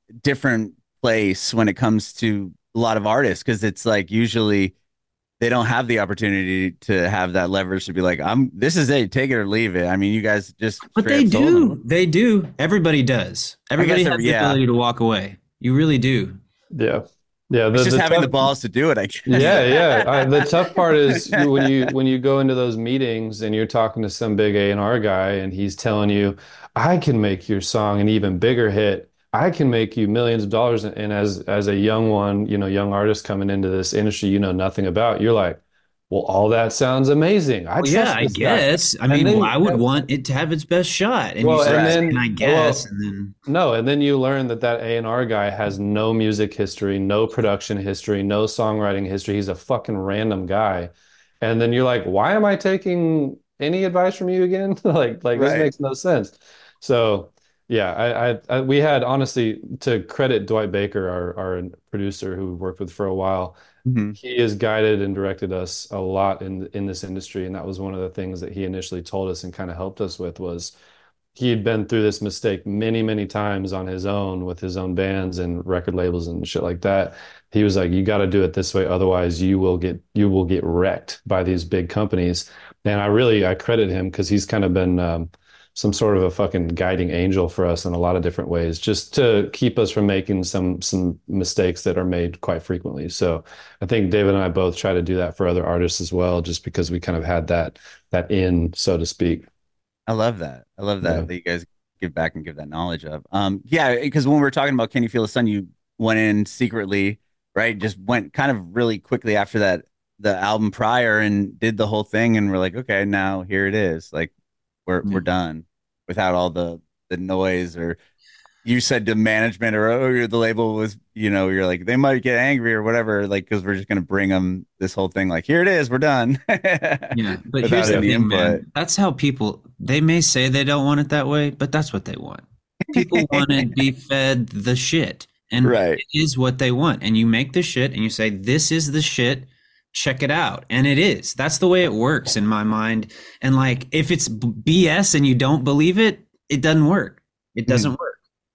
different place when it comes to a lot of artists, because it's like usually they don't have the opportunity to have that leverage to be like, I'm this is it, take it or leave it. I mean, you guys just But they do. They do. Everybody does. Everybody has the yeah. ability to walk away. You really do. Yeah. Yeah, the, it's just the having tough, the balls to do it, I guess. Yeah, yeah. I, the tough part is when you when you go into those meetings and you're talking to some big A and R guy and he's telling you, I can make your song an even bigger hit. I can make you millions of dollars. And as as a young one, you know, young artist coming into this industry you know nothing about, you're like, well, all that sounds amazing. I well, yeah, I guess. Guy. I mean, then, well, I would want it to have its best shot. And well, you start and then, saying, I guess, well, and then no, and then you learn that that A and R guy has no music history, no production history, no songwriting history. He's a fucking random guy, and then you're like, why am I taking any advice from you again? like, like right. This makes no sense. So, yeah, I, I, I, we had honestly to credit Dwight Baker, our our producer who we worked with for a while. Mm-hmm. He has guided and directed us a lot in in this industry, and that was one of the things that he initially told us and kind of helped us with was he had been through this mistake many, many times on his own with his own bands and record labels and shit like that. He was like, you got to do it this way, otherwise you will get you will get wrecked by these big companies. And I really I credit him because he's kind of been um, some sort of a fucking guiding angel for us in a lot of different ways, just to keep us from making some some mistakes that are made quite frequently. So I think David and I both try to do that for other artists as well, just because we kind of had that that in, so to speak. I love that. I love that yeah. that you guys give back and give that knowledge of. Um, yeah, because when we were talking about Can You Feel the Sun, you went in secretly, right? Just went kind of really quickly after that the album prior and did the whole thing, and we're like, okay, now here it is. Like we're mm-hmm. we're done without all the the noise. Or you said to management or oh, the label was, you know, you're like, they might get angry or whatever, like, because we're just going to bring them this whole thing. Like, here it is, we're done. Yeah. But here's the thing, input. man. That's how people, they may say they don't want it that way, but that's what they want. People want to be fed the shit. And right. it is what they want. And you make the shit and you say, this is the shit. Check it out. And it is. That's the way it works in my mind. And like, if it's B S and you don't believe it, it doesn't work. It doesn't mm. work.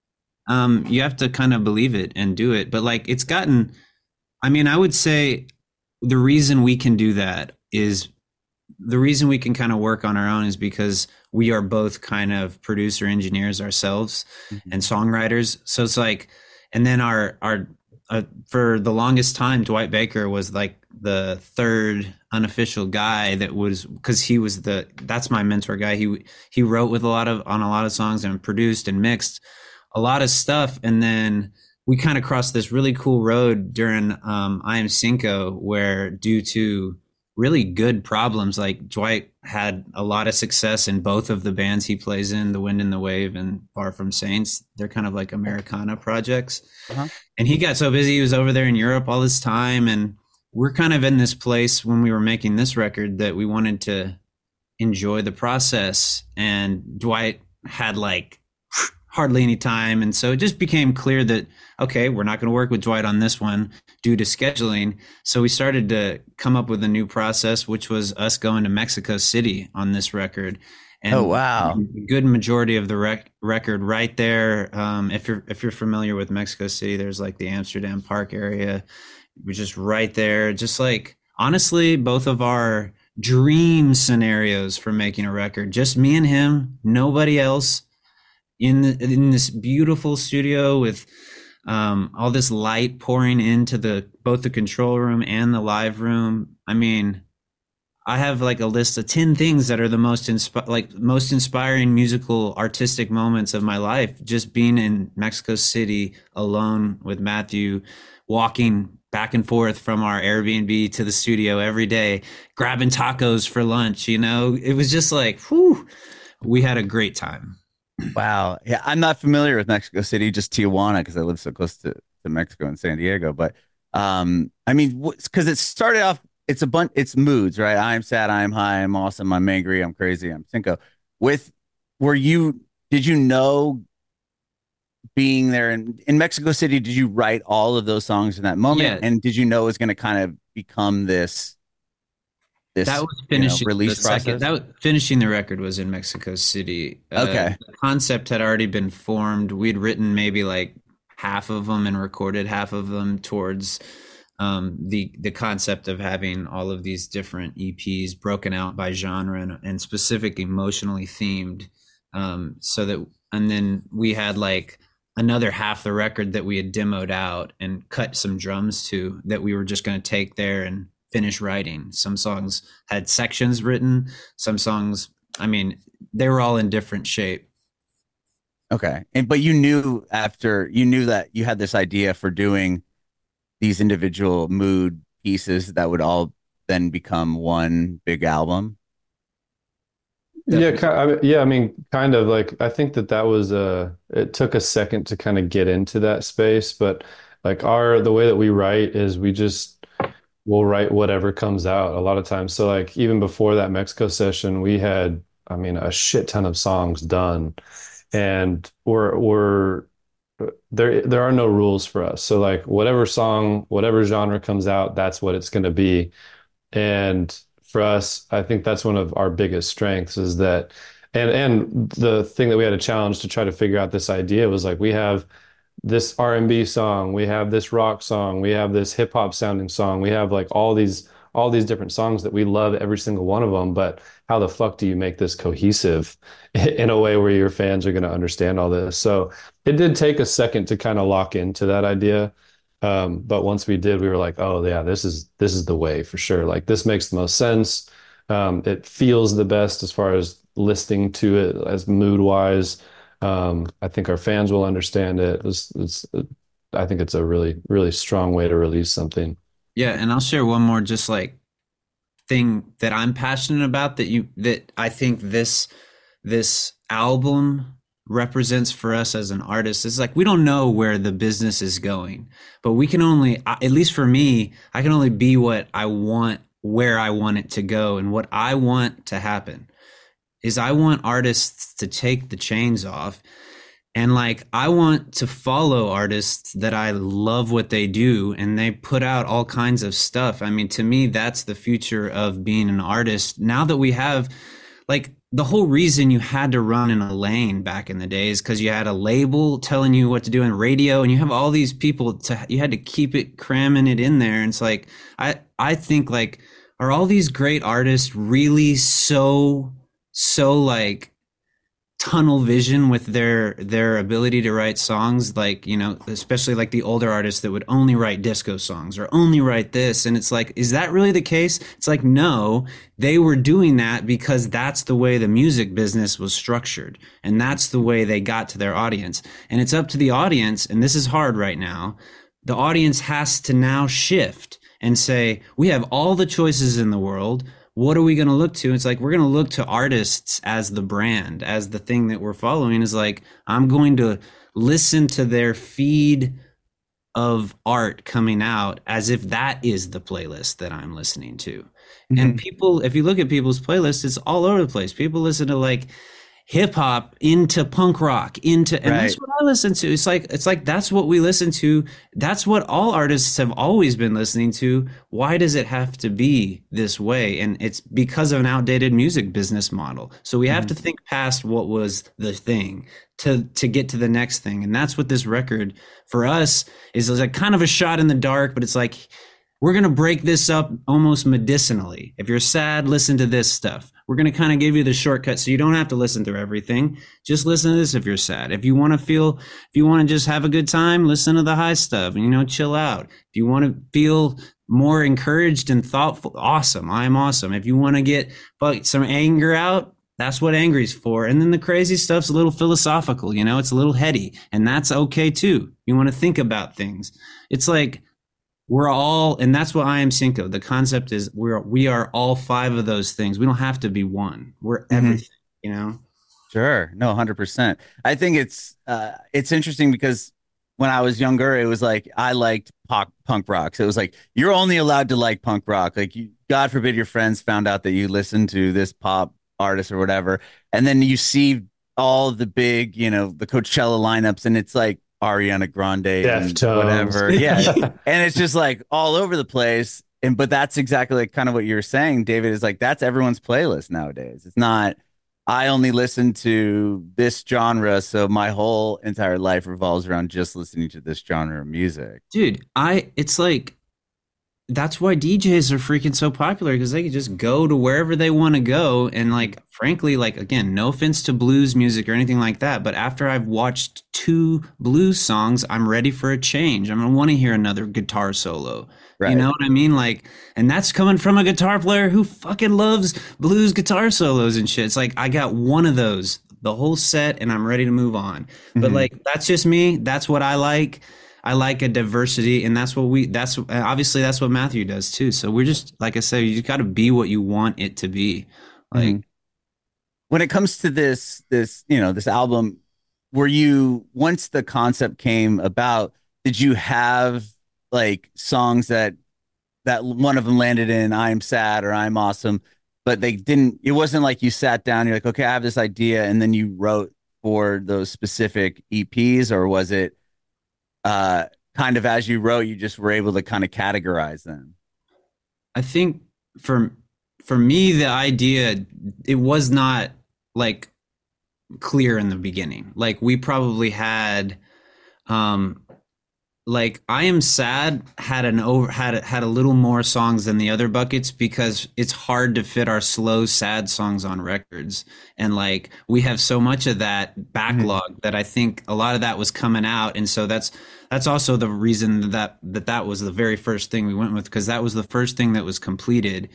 Um, you have to kind of believe it and do it. But like, it's gotten, I mean, I would say the reason we can do that is the reason we can kind of work on our own is because we are both kind of producer engineers ourselves mm-hmm. and songwriters. So it's like, and then our, our, uh, for the longest time, Dwight Baker was like the third unofficial guy that was, cause he was the, that's my mentor guy. He, he wrote with a lot of, on a lot of songs and produced and mixed a lot of stuff. And then we kind of crossed this really cool road during um, I Am Cinco, where due to really good problems, like Dwight had a lot of success in both of the bands he plays in, The Wind and the Wave and Far From Saints. They're kind of like Americana projects. Uh-huh. And he got so busy, he was over there in Europe all this time. And we're kind of in this place when we were making this record that we wanted to enjoy the process. And Dwight had like hardly any time. And so it just became clear that, okay, we're not going to work with Dwight on this one due to scheduling. So we started to come up with a new process, which was us going to Mexico City on this record. And oh, wow. A good majority of the rec- record right there. Um, if you're, if you're familiar with Mexico City, there's like the Amsterdam Park area. We're just right there. Just like, honestly, both of our dream scenarios for making a record, just me and him, nobody else. In the, in this beautiful studio with um, all this light pouring into the both the control room and the live room. I mean, I have like a list of ten things that are the most inspi- like most inspiring musical artistic moments of my life. Just being in Mexico City alone with Matthew, walking back and forth from our Airbnb to the studio every day, grabbing tacos for lunch. You know, it was just like, whew, we had a great time. Wow. Yeah, I'm not familiar with Mexico City, just Tijuana, because I live so close to, to Mexico and San Diego. But um, I mean, because it started off, it's a bunch, it's moods, right? I'm sad, I'm high, I'm awesome, I'm angry, I'm crazy, I'm Cinco. With, were you, did you know being there in, in Mexico City, did you write all of those songs in that moment? Yeah. And did you know it was going to kind of become this? This, that was finishing you know, release the process. Second, that was finishing the record was in Mexico City. Okay, uh, the concept had already been formed. We'd written maybe like half of them and recorded half of them towards um, the the concept of having all of these different E Ps broken out by genre and, and specific emotionally themed. Um, so that, and then we had like another half the record that we had demoed out and cut some drums to that we were just going to take there and finish writing. Some songs had sections written, some songs, I mean, they were all in different shape. Okay. And but you knew after you knew that you had this idea for doing these individual mood pieces that would all then become one big album. Yeah, ki- I mean, yeah, I mean, kind of like I think that that was uh it took a second to kind of get into that space, but like our the way that we write is we just we'll write whatever comes out a lot of times. So like even before that Mexico session, we had, I mean, a shit ton of songs done, and we're we're there there are no rules for us. So like whatever song, whatever genre comes out, that's what it's going to be. And for us, I think that's one of our biggest strengths is that, and and the thing that we had a challenge to try to figure out this idea was like we have this R and B song, we have this rock song, we have this hip hop sounding song, we have like all these all these different songs that we love every single one of them, but how the fuck do you make this cohesive in a way where your fans are going to understand all this? So it did take a second to kind of lock into that idea. Um, but once we did, we were like, oh yeah, this is this is the way for sure. Like this makes the most sense. Um, it feels the best as far as listening to it as mood wise. Um, I think our fans will understand it. It's, it's, I think it's a really, really strong way to release something. Yeah, and I'll share one more just like thing that I'm passionate about that you that I think this this album represents for us as an artist. It's like we don't know where the business is going, but we can only, at least for me, I can only be what I want, where I want it to go, and what I want to happen is I want artists to take the chains off. And like, I want to follow artists that I love what they do and they put out all kinds of stuff. I mean, to me, that's the future of being an artist. Now that we have like the whole reason you had to run in a lane back in the days, because you had a label telling you what to do in radio and you have all these people to, you had to keep it cramming it in there. And it's like, I, I think like, are all these great artists really so, so like, tunnel vision with their their ability to write songs, like, you know, especially like the older artists that would only write disco songs or only write this, and it's like, is that really the case? It's like, no, they were doing that because that's the way the music business was structured and that's the way they got to their audience. And it's up to the audience, and this is hard right now, the audience has to now shift and say, we have all the choices in the world. What are we going to look to? It's like, we're going to look to artists as the brand, as the thing that we're following. Is like, I'm going to listen to their feed of art coming out as if that is the playlist that I'm listening to. Mm-hmm. And people, if you look at people's playlists, it's all over the place. People listen to like hip hop into punk rock into, and right. That's what I listen to. It's like, it's like, that's what we listen to. That's what all artists have always been listening to. Why does it have to be this way? And it's because of an outdated music business model. So we have mm-hmm. to think past what was the thing to, to get to the next thing. And that's what this record for us is, like kind of a shot in the dark, but it's like, we're going to break this up almost medicinally. If you're sad, listen to this stuff. We're going to kind of give you the shortcut so you don't have to listen through everything. Just listen to this if you're sad. If you want to feel, if you want to just have a good time, listen to the high stuff and, you know, chill out. If you want to feel more encouraged and thoughtful, awesome. I'm awesome. If you want to get some anger out, that's what angry's for. And then the crazy stuff's a little philosophical, you know, it's a little heady, and that's okay too. You want to think about things. It's like, we're all, and that's what I Am Cinco. The concept is we're we are all five of those things. We don't have to be one. We're everything, mm-hmm. you know? Sure. No, one hundred percent. I think it's uh, it's interesting because when I was younger, it was like I liked pop, punk rock. So it was like, you're only allowed to like punk rock. Like, you, God forbid your friends found out that you listened to this pop artist or whatever. And then you see all the big, you know, the Coachella lineups, and it's like, Ariana Grande, and whatever, yeah, and it's just like all over the place. And but that's exactly like kind of what you're saying, David. Is like that's everyone's playlist nowadays. It's not. I only listen to this genre, so my whole entire life revolves around just listening to this genre of music. Dude, I it's like that's why D Js are freaking so popular because they can just go to wherever they want to go. And like, frankly, like, again, no offense to blues music or anything like that. But after I've watched two blues songs, I'm ready for a change. I'm going to want to hear another guitar solo. Right. You know what I mean? Like, and that's coming from a guitar player who fucking loves blues guitar solos and shit. It's like, I got one of those, the whole set, and I'm ready to move on. Mm-hmm. But like, that's just me. That's what I like. I like a diversity, and that's what we, that's obviously that's what Matthew does too. So we're just, like I said, you just got to be what you want it to be. Like, mm-hmm. when it comes to this, this, you know, this album, were you, once the concept came about, did you have like songs that, that one of them landed in I'm Sad or I'm Awesome, but they didn't, it wasn't like you sat down, you're like, okay, I have this idea, and then you wrote for those specific E Ps, or was it, uh kind of as you wrote, you just were able to kind of categorize them? I think for for me, the idea, it was not like clear in the beginning. Like, we probably had um like I Am Sad had an over had had a little more songs than the other buckets because it's hard to fit our slow sad songs on records, and like we have so much of that backlog mm-hmm. that I think a lot of that was coming out, and so that's that's also the reason that that that was the very first thing we went with, because that was the first thing that was completed.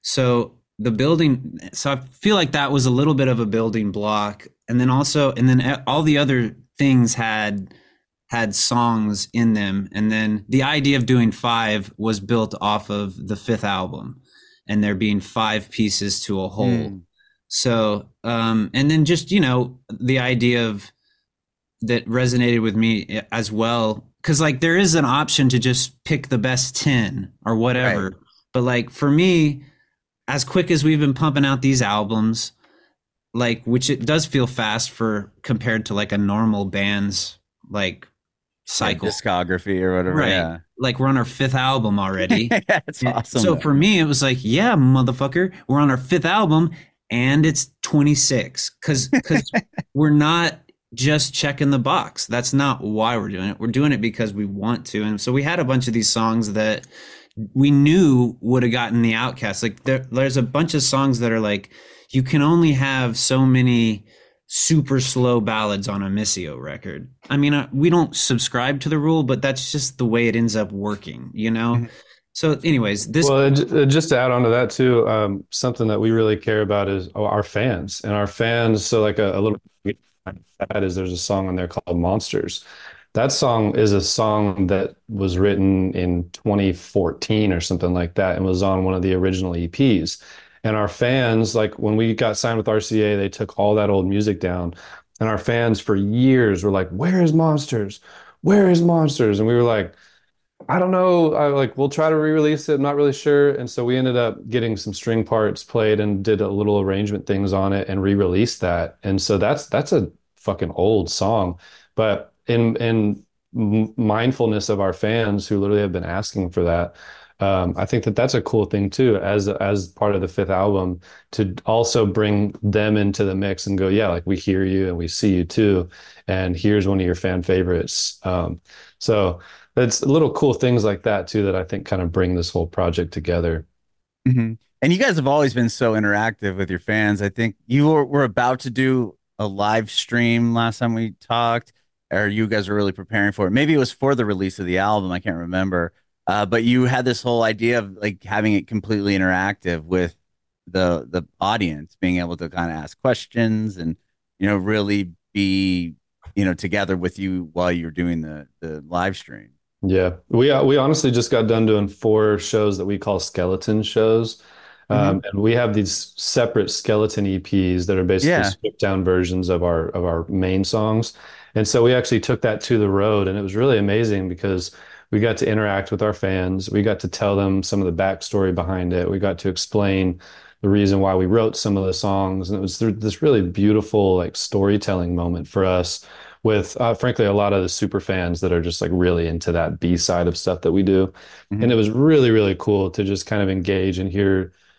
So the building, so I feel like that was a little bit of a building block, and then also and then all the other things had had songs in them. And then the idea of doing five was built off of the fifth album and there being five pieces to a whole. Mm. So, um, and then just, you know, the idea of that resonated with me as well. Cause like there is an option to just pick the best ten or whatever. Right. But like for me, as quick as we've been pumping out these albums, like, which it does feel fast for compared to like a normal band's like cycle, like discography or whatever, right? Yeah. Like we're on our fifth album already. Yeah, it's awesome. So though. For me, it was like, yeah, motherfucker, we're on our fifth album and it's twenty-six, because because we're not just checking the box. That's not why we're doing it. We're doing it because we want to. And so we had a bunch of these songs that we knew would have gotten the outcast. Like there, there's a bunch of songs that are like, you can only have so many super slow ballads on a Missio record. I mean, uh, we don't subscribe to the rule, but that's just the way it ends up working, you know? Mm-hmm. So anyways, this... Well, just to add on to that too, um, something that we really care about is our fans and our fans. So like a, a little that is there's a song on there called Monsters. That song is a song that was written in twenty fourteen or something like that and was on one of the original E Ps. And our fans, like when we got signed with R C A, they took all that old music down. And our fans for years were like, where is Monsters? Where is Monsters? And we were like, I don't know. I like, we'll try to re-release it. I'm not really sure. And so we ended up getting some string parts played and did a little arrangement things on it and re-released that. And so that's that's a fucking old song. But in in mindfulness of our fans who literally have been asking for that, Um, I think that that's a cool thing too, as as part of the fifth album, to also bring them into the mix and go, yeah, like we hear you and we see you too, and here's one of your fan favorites. Um, so it's little cool things like that too that I think kind of bring this whole project together. Mm-hmm. And you guys have always been so interactive with your fans. I think you were, were about to do a live stream last time we talked, or you guys were really preparing for it. Maybe it was for the release of the album. I can't remember. Uh, but you had this whole idea of like having it completely interactive with the the audience, being able to kind of ask questions and, you know, really be, you know, together with you while you're doing the the live stream. Yeah, we uh, we honestly just got done doing four shows that we call skeleton shows. Um, mm-hmm. And we have these separate skeleton E Ps that are basically yeah. stripped down versions of our of our main songs. And so we actually took that to the road, and it was really amazing because we got to interact with our fans. We got to tell them some of the backstory behind it. We got to explain the reason why we wrote some of the songs. And it was this really beautiful, like, storytelling moment for us with, uh, frankly, a lot of the super fans that are just like really into that B side of stuff that we do. Mm-hmm. And it was really, really cool to just kind of engage and hear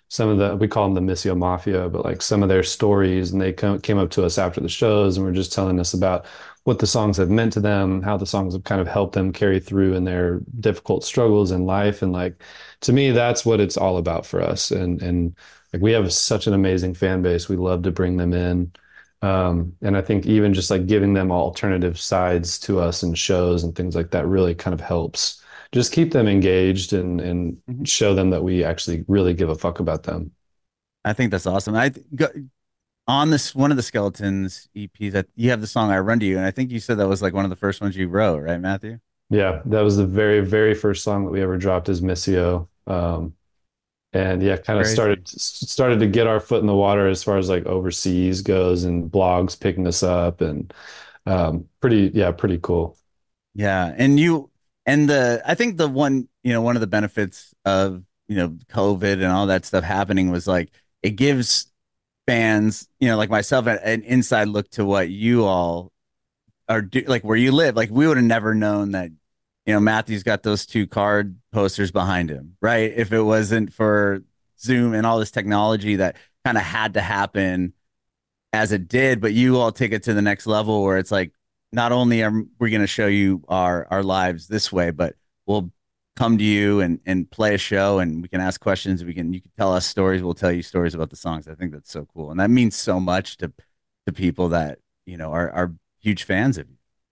some of the, we call them the Missio Mafia, but like some of their stories, and they come, came up to us after the shows and were just telling us about what the songs have meant to them, how the songs have kind of helped them carry through in their difficult struggles in life. And like, to me, that's what it's all about for us. And, and like, we have such an amazing fan base. We love to bring them in. Um, and I think even just like giving them alternative sides to us and shows and things like that really kind of helps just keep them engaged and, and Mhm. show them that we actually really give a fuck about them. I think that's awesome. I th- go, on this one of the Skeletons E P that you have the song "I Run to You," and I think you said that was like one of the first ones you wrote, right, Matthew? Yeah, that was the very, very first song that we ever dropped as Missio. Um, and yeah, kind of Crazy. started started to get our foot in the water as far as like overseas goes and blogs picking us up and um, pretty, yeah, pretty cool. Yeah, and you and the I think the one you know one of the benefits of you know COVID and all that stuff happening was like it gives fans you know like myself an, an inside look to what you all are do like where you live. Like we would have never known that you know Matthew's got those two card posters behind him, right? If it wasn't for Zoom and all this technology that kind of had to happen as it did, but you all take it to the next level where it's like not only are we going to show you our our lives this way, but we'll come to you and and play a show and we can ask questions. We can you can tell us stories. We'll tell you stories about the songs. I think that's so cool, and that means so much to to people that you know are are huge fans of you.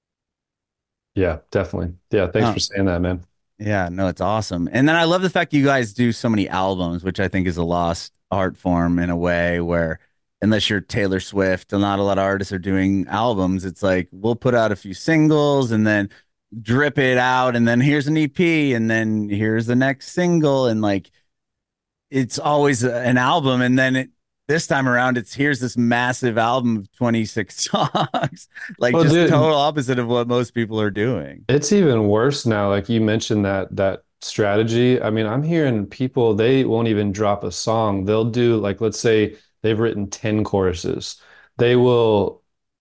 Yeah, definitely. Yeah, thanks Oh, for saying that, man. yeah, no, it's awesome. And then I love the fact you guys do so many albums, which I think is a lost art form in a way where unless you're Taylor Swift, and not a lot of artists are doing albums. It's like we'll put out a few singles and then drip it out, and then here's an E P, and then here's the next single, and like it's always a- an album, and then it, this time around, it's here's this massive album of twenty-six songs, like Well, just dude, total opposite of what most people are doing. it's even worse now. Like you mentioned that that strategy. I mean, I'm hearing people, they won't even drop a song. They'll do like, let's say they've written ten choruses. They will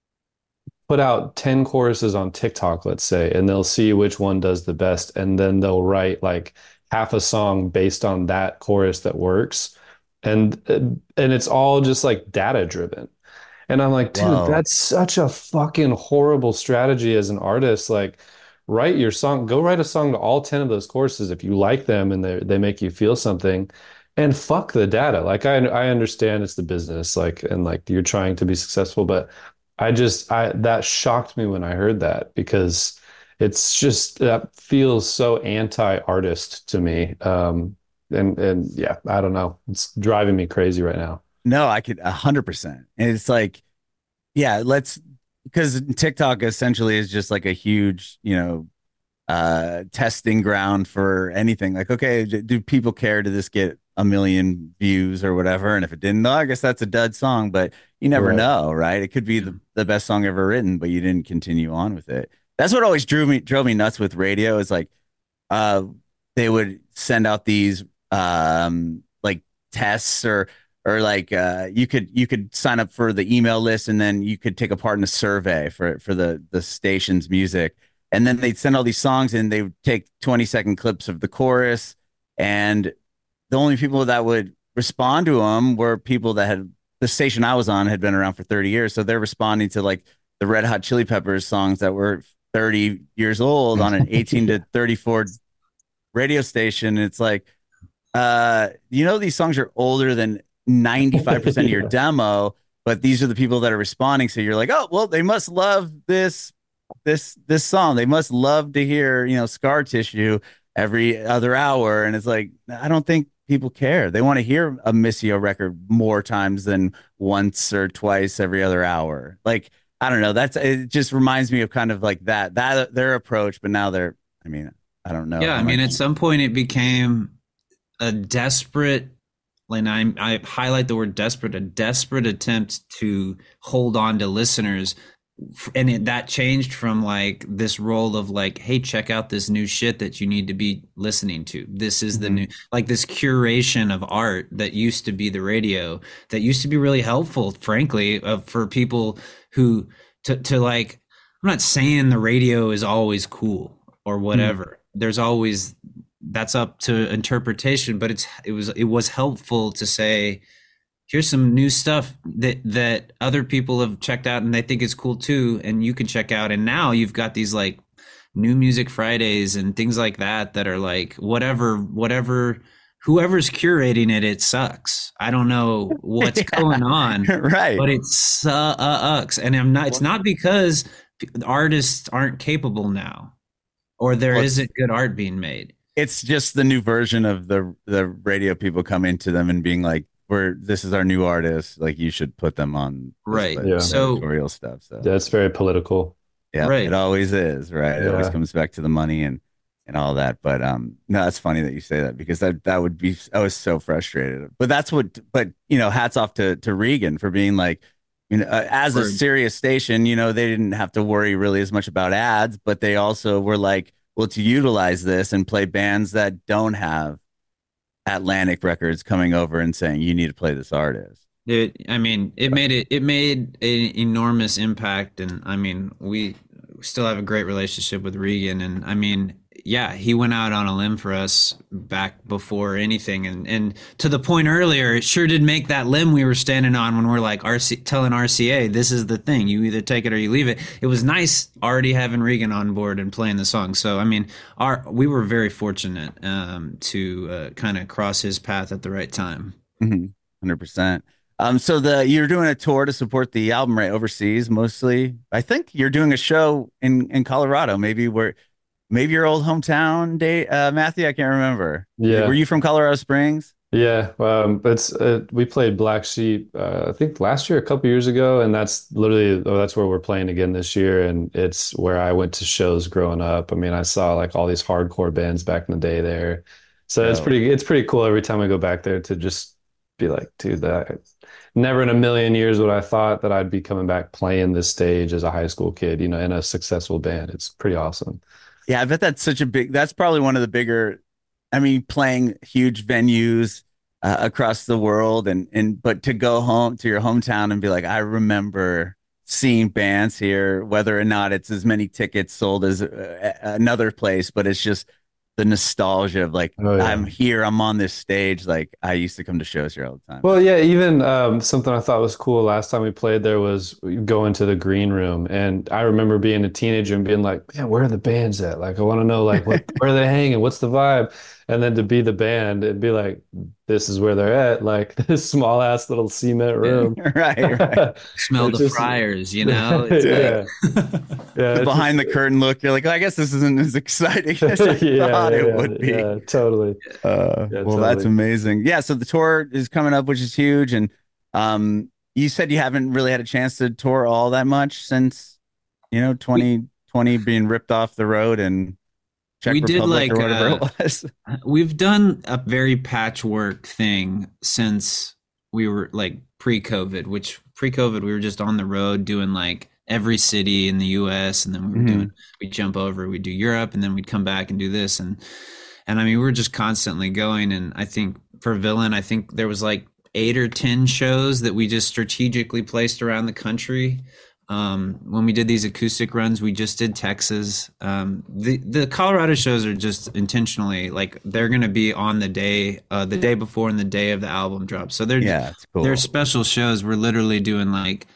put out ten choruses on TikTok, let's say, and they'll see which one does the best. And then they'll write like half a song based on that chorus that works. And and it's all just like data driven. And I'm like, dude, Whoa. that's such a fucking horrible strategy as an artist. Like, write your song, go write a song to all ten of those courses if you like them and they they make you feel something. And fuck the data. Like I I understand it's the business, like and like you're trying to be successful, but I just I that shocked me when I heard that because it's just that feels so anti-artist to me. Um and and yeah, I don't know. It's driving me crazy right now. No, I could a hundred percent. And it's like, yeah, let's because TikTok essentially is just like a huge, you know, uh testing ground for anything. Like, okay, d- do people care? Did this get a million views or whatever? And if it didn't, no, I guess that's a dud song, but you never Right. know, right? It could be the, the best song ever written, but you didn't continue on with it. That's what always drew me drove me nuts with radio is like uh they would send out these um like tests or or like uh you could you could sign up for the email list and then you could take a part in a survey for for the the station's music, and then they'd send all these songs and they would take twenty second clips of the chorus, and the only people that would respond to them were people that had the station I was on had been around for thirty years, so they're responding to like the Red Hot Chili Peppers songs that were thirty years old on an eighteen to thirty-four radio station. It's like, uh, you know, these songs are older than ninety-five percent of your Yeah. demo, but these are the people that are responding. So you're like, oh, well, they must love this, this, this song. They must love to hear, you know, Scar Tissue every other hour. And it's like, I don't think people care. They want to hear a Missio record more times than once or twice every other hour. Like, I don't know. That's, it just reminds me of kind of like that, that their approach, but now they're, I mean, I don't know Yeah, how I mean, much- at some point it became a desperate, and I, I highlight the word desperate, a desperate attempt to hold on to listeners. And it, that changed from like this role of like, hey, check out this new shit that you need to be listening to. This is the Mhm. new, like this curation of art that used to be the radio, that used to be really helpful, frankly, uh, for people who to, to like, I'm not saying the radio is always cool or whatever. There's always that's up to interpretation, but it's it was it was helpful to say, here's some new stuff that that other people have checked out and they think is cool too, and you can check out. And now you've got these like New Music Fridays and things like that that are like whatever whatever whoever's curating it, it sucks. I don't know what's yeah, going on, right? But it sucks, and I'm not. It's not because artists aren't capable now, or there well, isn't good art being made. It's just the new version of the the radio people coming to them and being like, "We're this is our new artist. Like you should put them on." Right. This, yeah. So editorial stuff. So that's very political. Yeah, right. It always is. Right. Yeah. It always comes back to the money and. and all that. But um no, that's funny that you say that because that that would be I was so frustrated. But that's what but you know, hats off to to Regan for being like, you know, uh, as a serious station, you know, they didn't have to worry really as much about ads, but they also were like, well, to utilize this and play bands that don't have Atlantic Records coming over and saying you need to play this artist. It, I mean, it made it it made an enormous impact, and I mean, we still have a great relationship with Regan, and I mean, yeah, he went out on a limb for us back before anything. And, and to the point earlier, it sure did make that limb we were standing on when we're like R C, telling R C A, this is the thing. You either take it or you leave it. It was nice already having Regan on board and playing the song. So, I mean, our we were very fortunate um, to uh, kind of cross his path at the right time. Mm-hmm. one hundred percent. Um, so the you're doing a tour to support the album right overseas mostly. I think you're doing a show in, in Colorado, maybe where... Maybe your old hometown, day, uh, Matthew. I can't remember. Yeah, were you from Colorado Springs? Yeah, um, it's uh, we played Black Sheep. Uh, I think last year, a couple years ago, and that's literally oh, that's where we're playing again this year. And it's where I went to shows growing up. I mean, I saw like all these hardcore bands back in the day there. So oh. it's pretty it's pretty cool every time I go back there to just be like, dude, that never in a million years would I thought that I'd be coming back playing this stage as a high school kid, you know, in a successful band. It's pretty awesome. Yeah, I bet that's such a big, that's probably one of the bigger, I mean, playing huge venues uh, across the world and, and, but to go home to your hometown and be like, I remember seeing bands here, whether or not it's as many tickets sold as uh, another place, but it's just the nostalgia of like, oh, yeah. I'm here, I'm on this stage. Like I used to come to shows here all the time. Well, yeah, even um, something I thought was cool last time we played there was going to the green room. And I remember being a teenager and being like, man, where are the bands at? Like, I want to know, like, what, where are they hanging? What's the vibe? And then to be the band, it'd be like, this is where they're at, like this small ass little cement room. right, right. Smell the just, fryers, you know? It's yeah. Like... yeah behind just, the curtain look, you're like, oh, I guess this isn't as exciting as I yeah, thought yeah, it would be. Yeah, totally. Uh, yeah, well, totally. That's amazing. Yeah, so the tour is coming up, which is huge. And um, you said you haven't really had a chance to tour all that much since, you know, twenty twenty being ripped off the road and Czech we Republic did like or whatever uh, it was. We've done a very patchwork thing since we were like pre-COVID, which pre-COVID we were just on the road doing like every city in the U S and then we were mm-hmm. doing we'd jump over, we'd do Europe and then we'd come back and do this and and I mean we were just constantly going. And I think for Villain, I think there was like eight or ten shows that we just strategically placed around the country. Um, when we did these acoustic runs, we just did Texas. Um, the, the Colorado shows are just intentionally like they're going to be on the day, uh, the day before and the day of the album drop. So they're, yeah, it's cool. They're special shows. We're literally doing like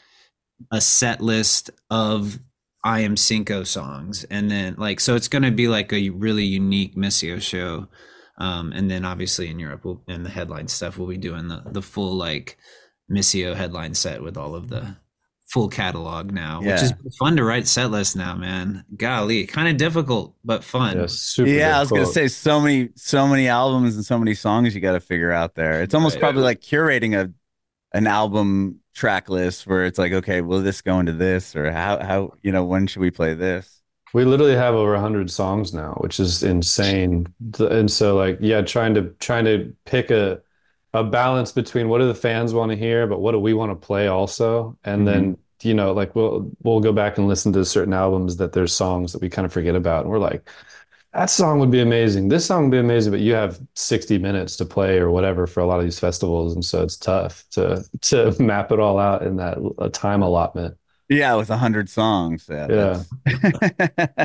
a set list of I Am Cinco songs. And then like, so it's going to be like a really unique Missio show. Um, and then obviously in Europe we'll, and the headline stuff, we'll be doing the, the full like Missio headline set with all of the full catalog now, yeah. which is fun to write set lists now, man. Golly, kind of difficult, but fun. Yeah, super yeah I was difficult. gonna say so many, so many albums and so many songs you got to figure out there. It's almost right. probably like curating a an album track list where it's like, okay, will this go into this or how how you know when should we play this? We literally have over a hundred songs now, which is insane. And so, like, yeah, trying to trying to pick a a balance between what do the fans want to hear, but what do we want to play also? And mm-hmm. then, you know, like we'll we'll go back and listen to certain albums that there's songs that we kind of forget about. And we're like, that song would be amazing. This song would be amazing, but you have sixty minutes to play or whatever for a lot of these festivals. And so it's tough to to map it all out in that a time allotment. Yeah, with a hundred songs. Yeah. yeah.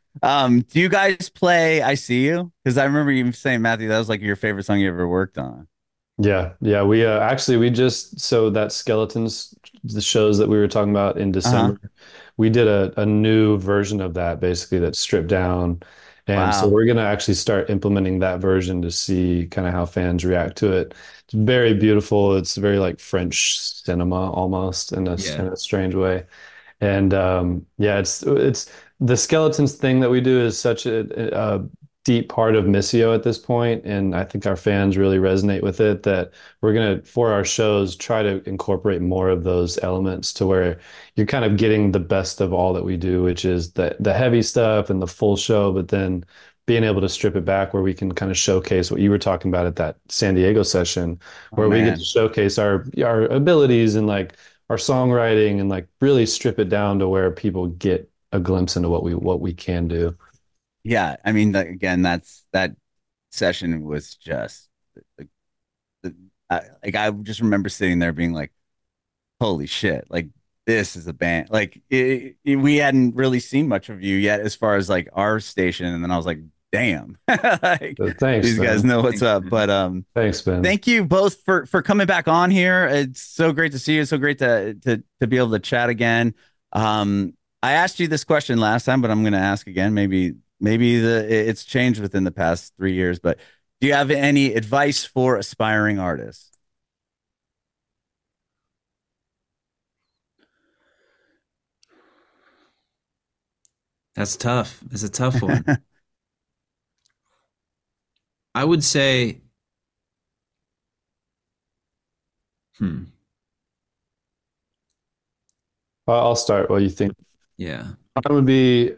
Um, do you guys play I See You? Because I remember you saying, Matthew, that was like your favorite song you ever worked on. Yeah, yeah. We uh, actually we just so that Skeletons, the shows that we were talking about in Uh-huh. December, we did a, a new version of that basically that's stripped down. And so Wow. we're gonna actually start implementing that version to see kind of how fans react to it. It's very beautiful. It's very like French cinema almost in a Yeah. in a strange way. And um, yeah, it's it's the Skeletons thing that we do is such a, a deep part of Missio at this point, and I think our fans really resonate with it that we're gonna for our shows try to incorporate more of those elements to where you're kind of getting the best of all that we do, which is the the heavy stuff and the full show, but then being able to strip it back where we can kind of showcase what you were talking about at that San Diego session, Oh where we get to man. showcase our our abilities and like our songwriting and like really strip it down to where people get a glimpse into what we what we can do. Yeah. I mean, like, again, that's that session was just the, the, I, like I just remember sitting there being like, holy shit, like this is a band. Like it, it- we hadn't really seen much of you yet as far as like our station, and then I was like, damn, like So thanks, these guys man. know what's Thanks, up. man. But um, Thanks, Ben. thank you both for for coming back on here. It's so great to see you. It's so great to to to be able to chat again. Um, I asked you this question last time, but I'm going to ask again. Maybe maybe the it's changed within the past three years. But do you have any advice for aspiring artists? That's tough. It's a tough one. I would say, hmm, I'll I'll start. What you think? yeah. Mine would be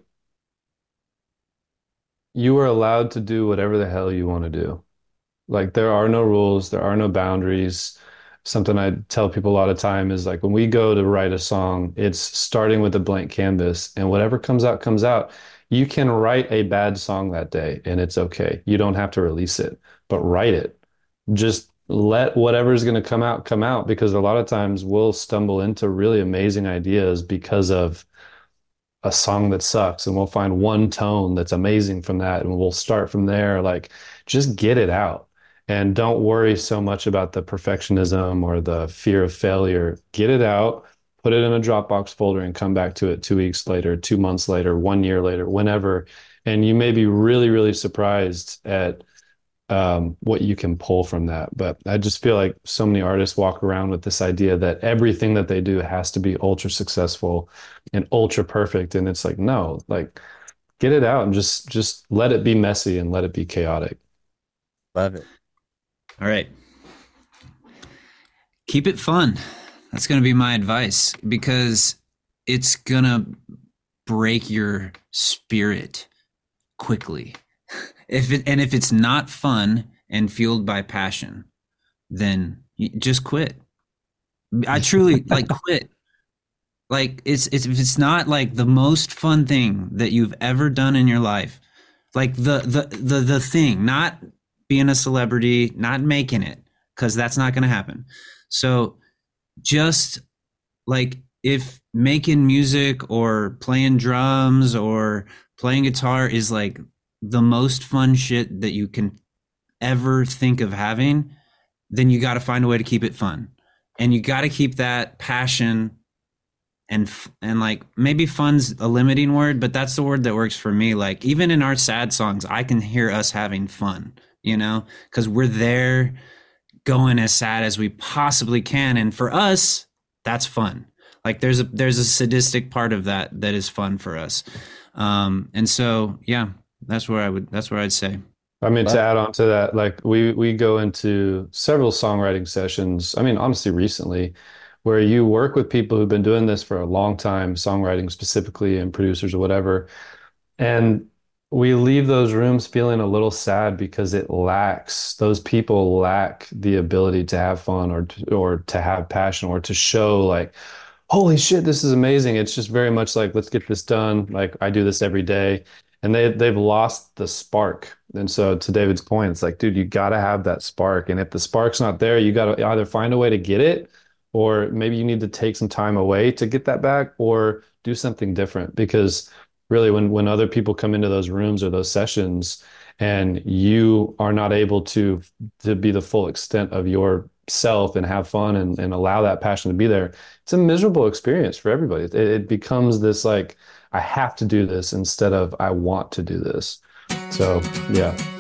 you are allowed to do whatever the hell you want to do. Like there are no rules, there are no boundaries. Something I tell people a lot of time is like when we go to write a song, it's starting with a blank canvas and whatever comes out comes out. You can write a bad song that day and it's okay. You don't have to release it, but write it. Just let whatever's going to come out come out because a lot of times we'll stumble into really amazing ideas because of a song that sucks and we'll find one tone that's amazing from that and we'll start from there. Like just get it out and don't worry so much about the perfectionism or the fear of failure. Get it out, put it in a Dropbox folder and come back to it two weeks later, two months later, one year later, whenever. And you may be really, really surprised at um, what you can pull from that. But I just feel like so many artists walk around with this idea that everything that they do has to be ultra successful and ultra perfect. And it's like, no, like get it out and just just let it be messy and let it be chaotic. Love it. All right. Keep it fun. That's going to be my advice because it's going to break your spirit quickly. If it and if it's not fun and fueled by passion, then you just quit. I truly like quit. Like it's it's if it's not like the most fun thing that you've ever done in your life, like the the the the thing, not being a celebrity, not making it, because that's not going to happen. So just like if making music or playing drums or playing guitar is like the most fun shit that you can ever think of having, then you got to find a way to keep it fun. And you got to keep that passion and and like maybe fun's a limiting word, but that's the word that works for me. Like even in our sad songs, I can hear us having fun, you know, because we're there going as sad as we possibly can. And for us, that's fun. Like there's a there's a sadistic part of that that is fun for us. Um, and so yeah, that's where I would that's where I'd say. I mean, to Love add on to that, like we we go into several songwriting sessions. I mean, honestly, recently, where you work with people who've been doing this for a long time, songwriting specifically, and producers or whatever, and we leave those rooms feeling a little sad because it lacks, those people lack the ability to have fun or to, or to have passion or to show like, holy shit, this is amazing. It's just very much like, let's get this done. Like I do this every day. And they they've lost the spark. And so to David's point, it's like, dude, you gotta have that spark. And if the spark's not there, you gotta either find a way to get it, or maybe you need to take some time away to get that back, or do something different because really when when other people come into those rooms or those sessions and you are not able to to be the full extent of yourself and have fun and, and allow that passion to be there, it's a miserable experience for everybody. It, it becomes this like, I have to do this instead of I want to do this. So yeah.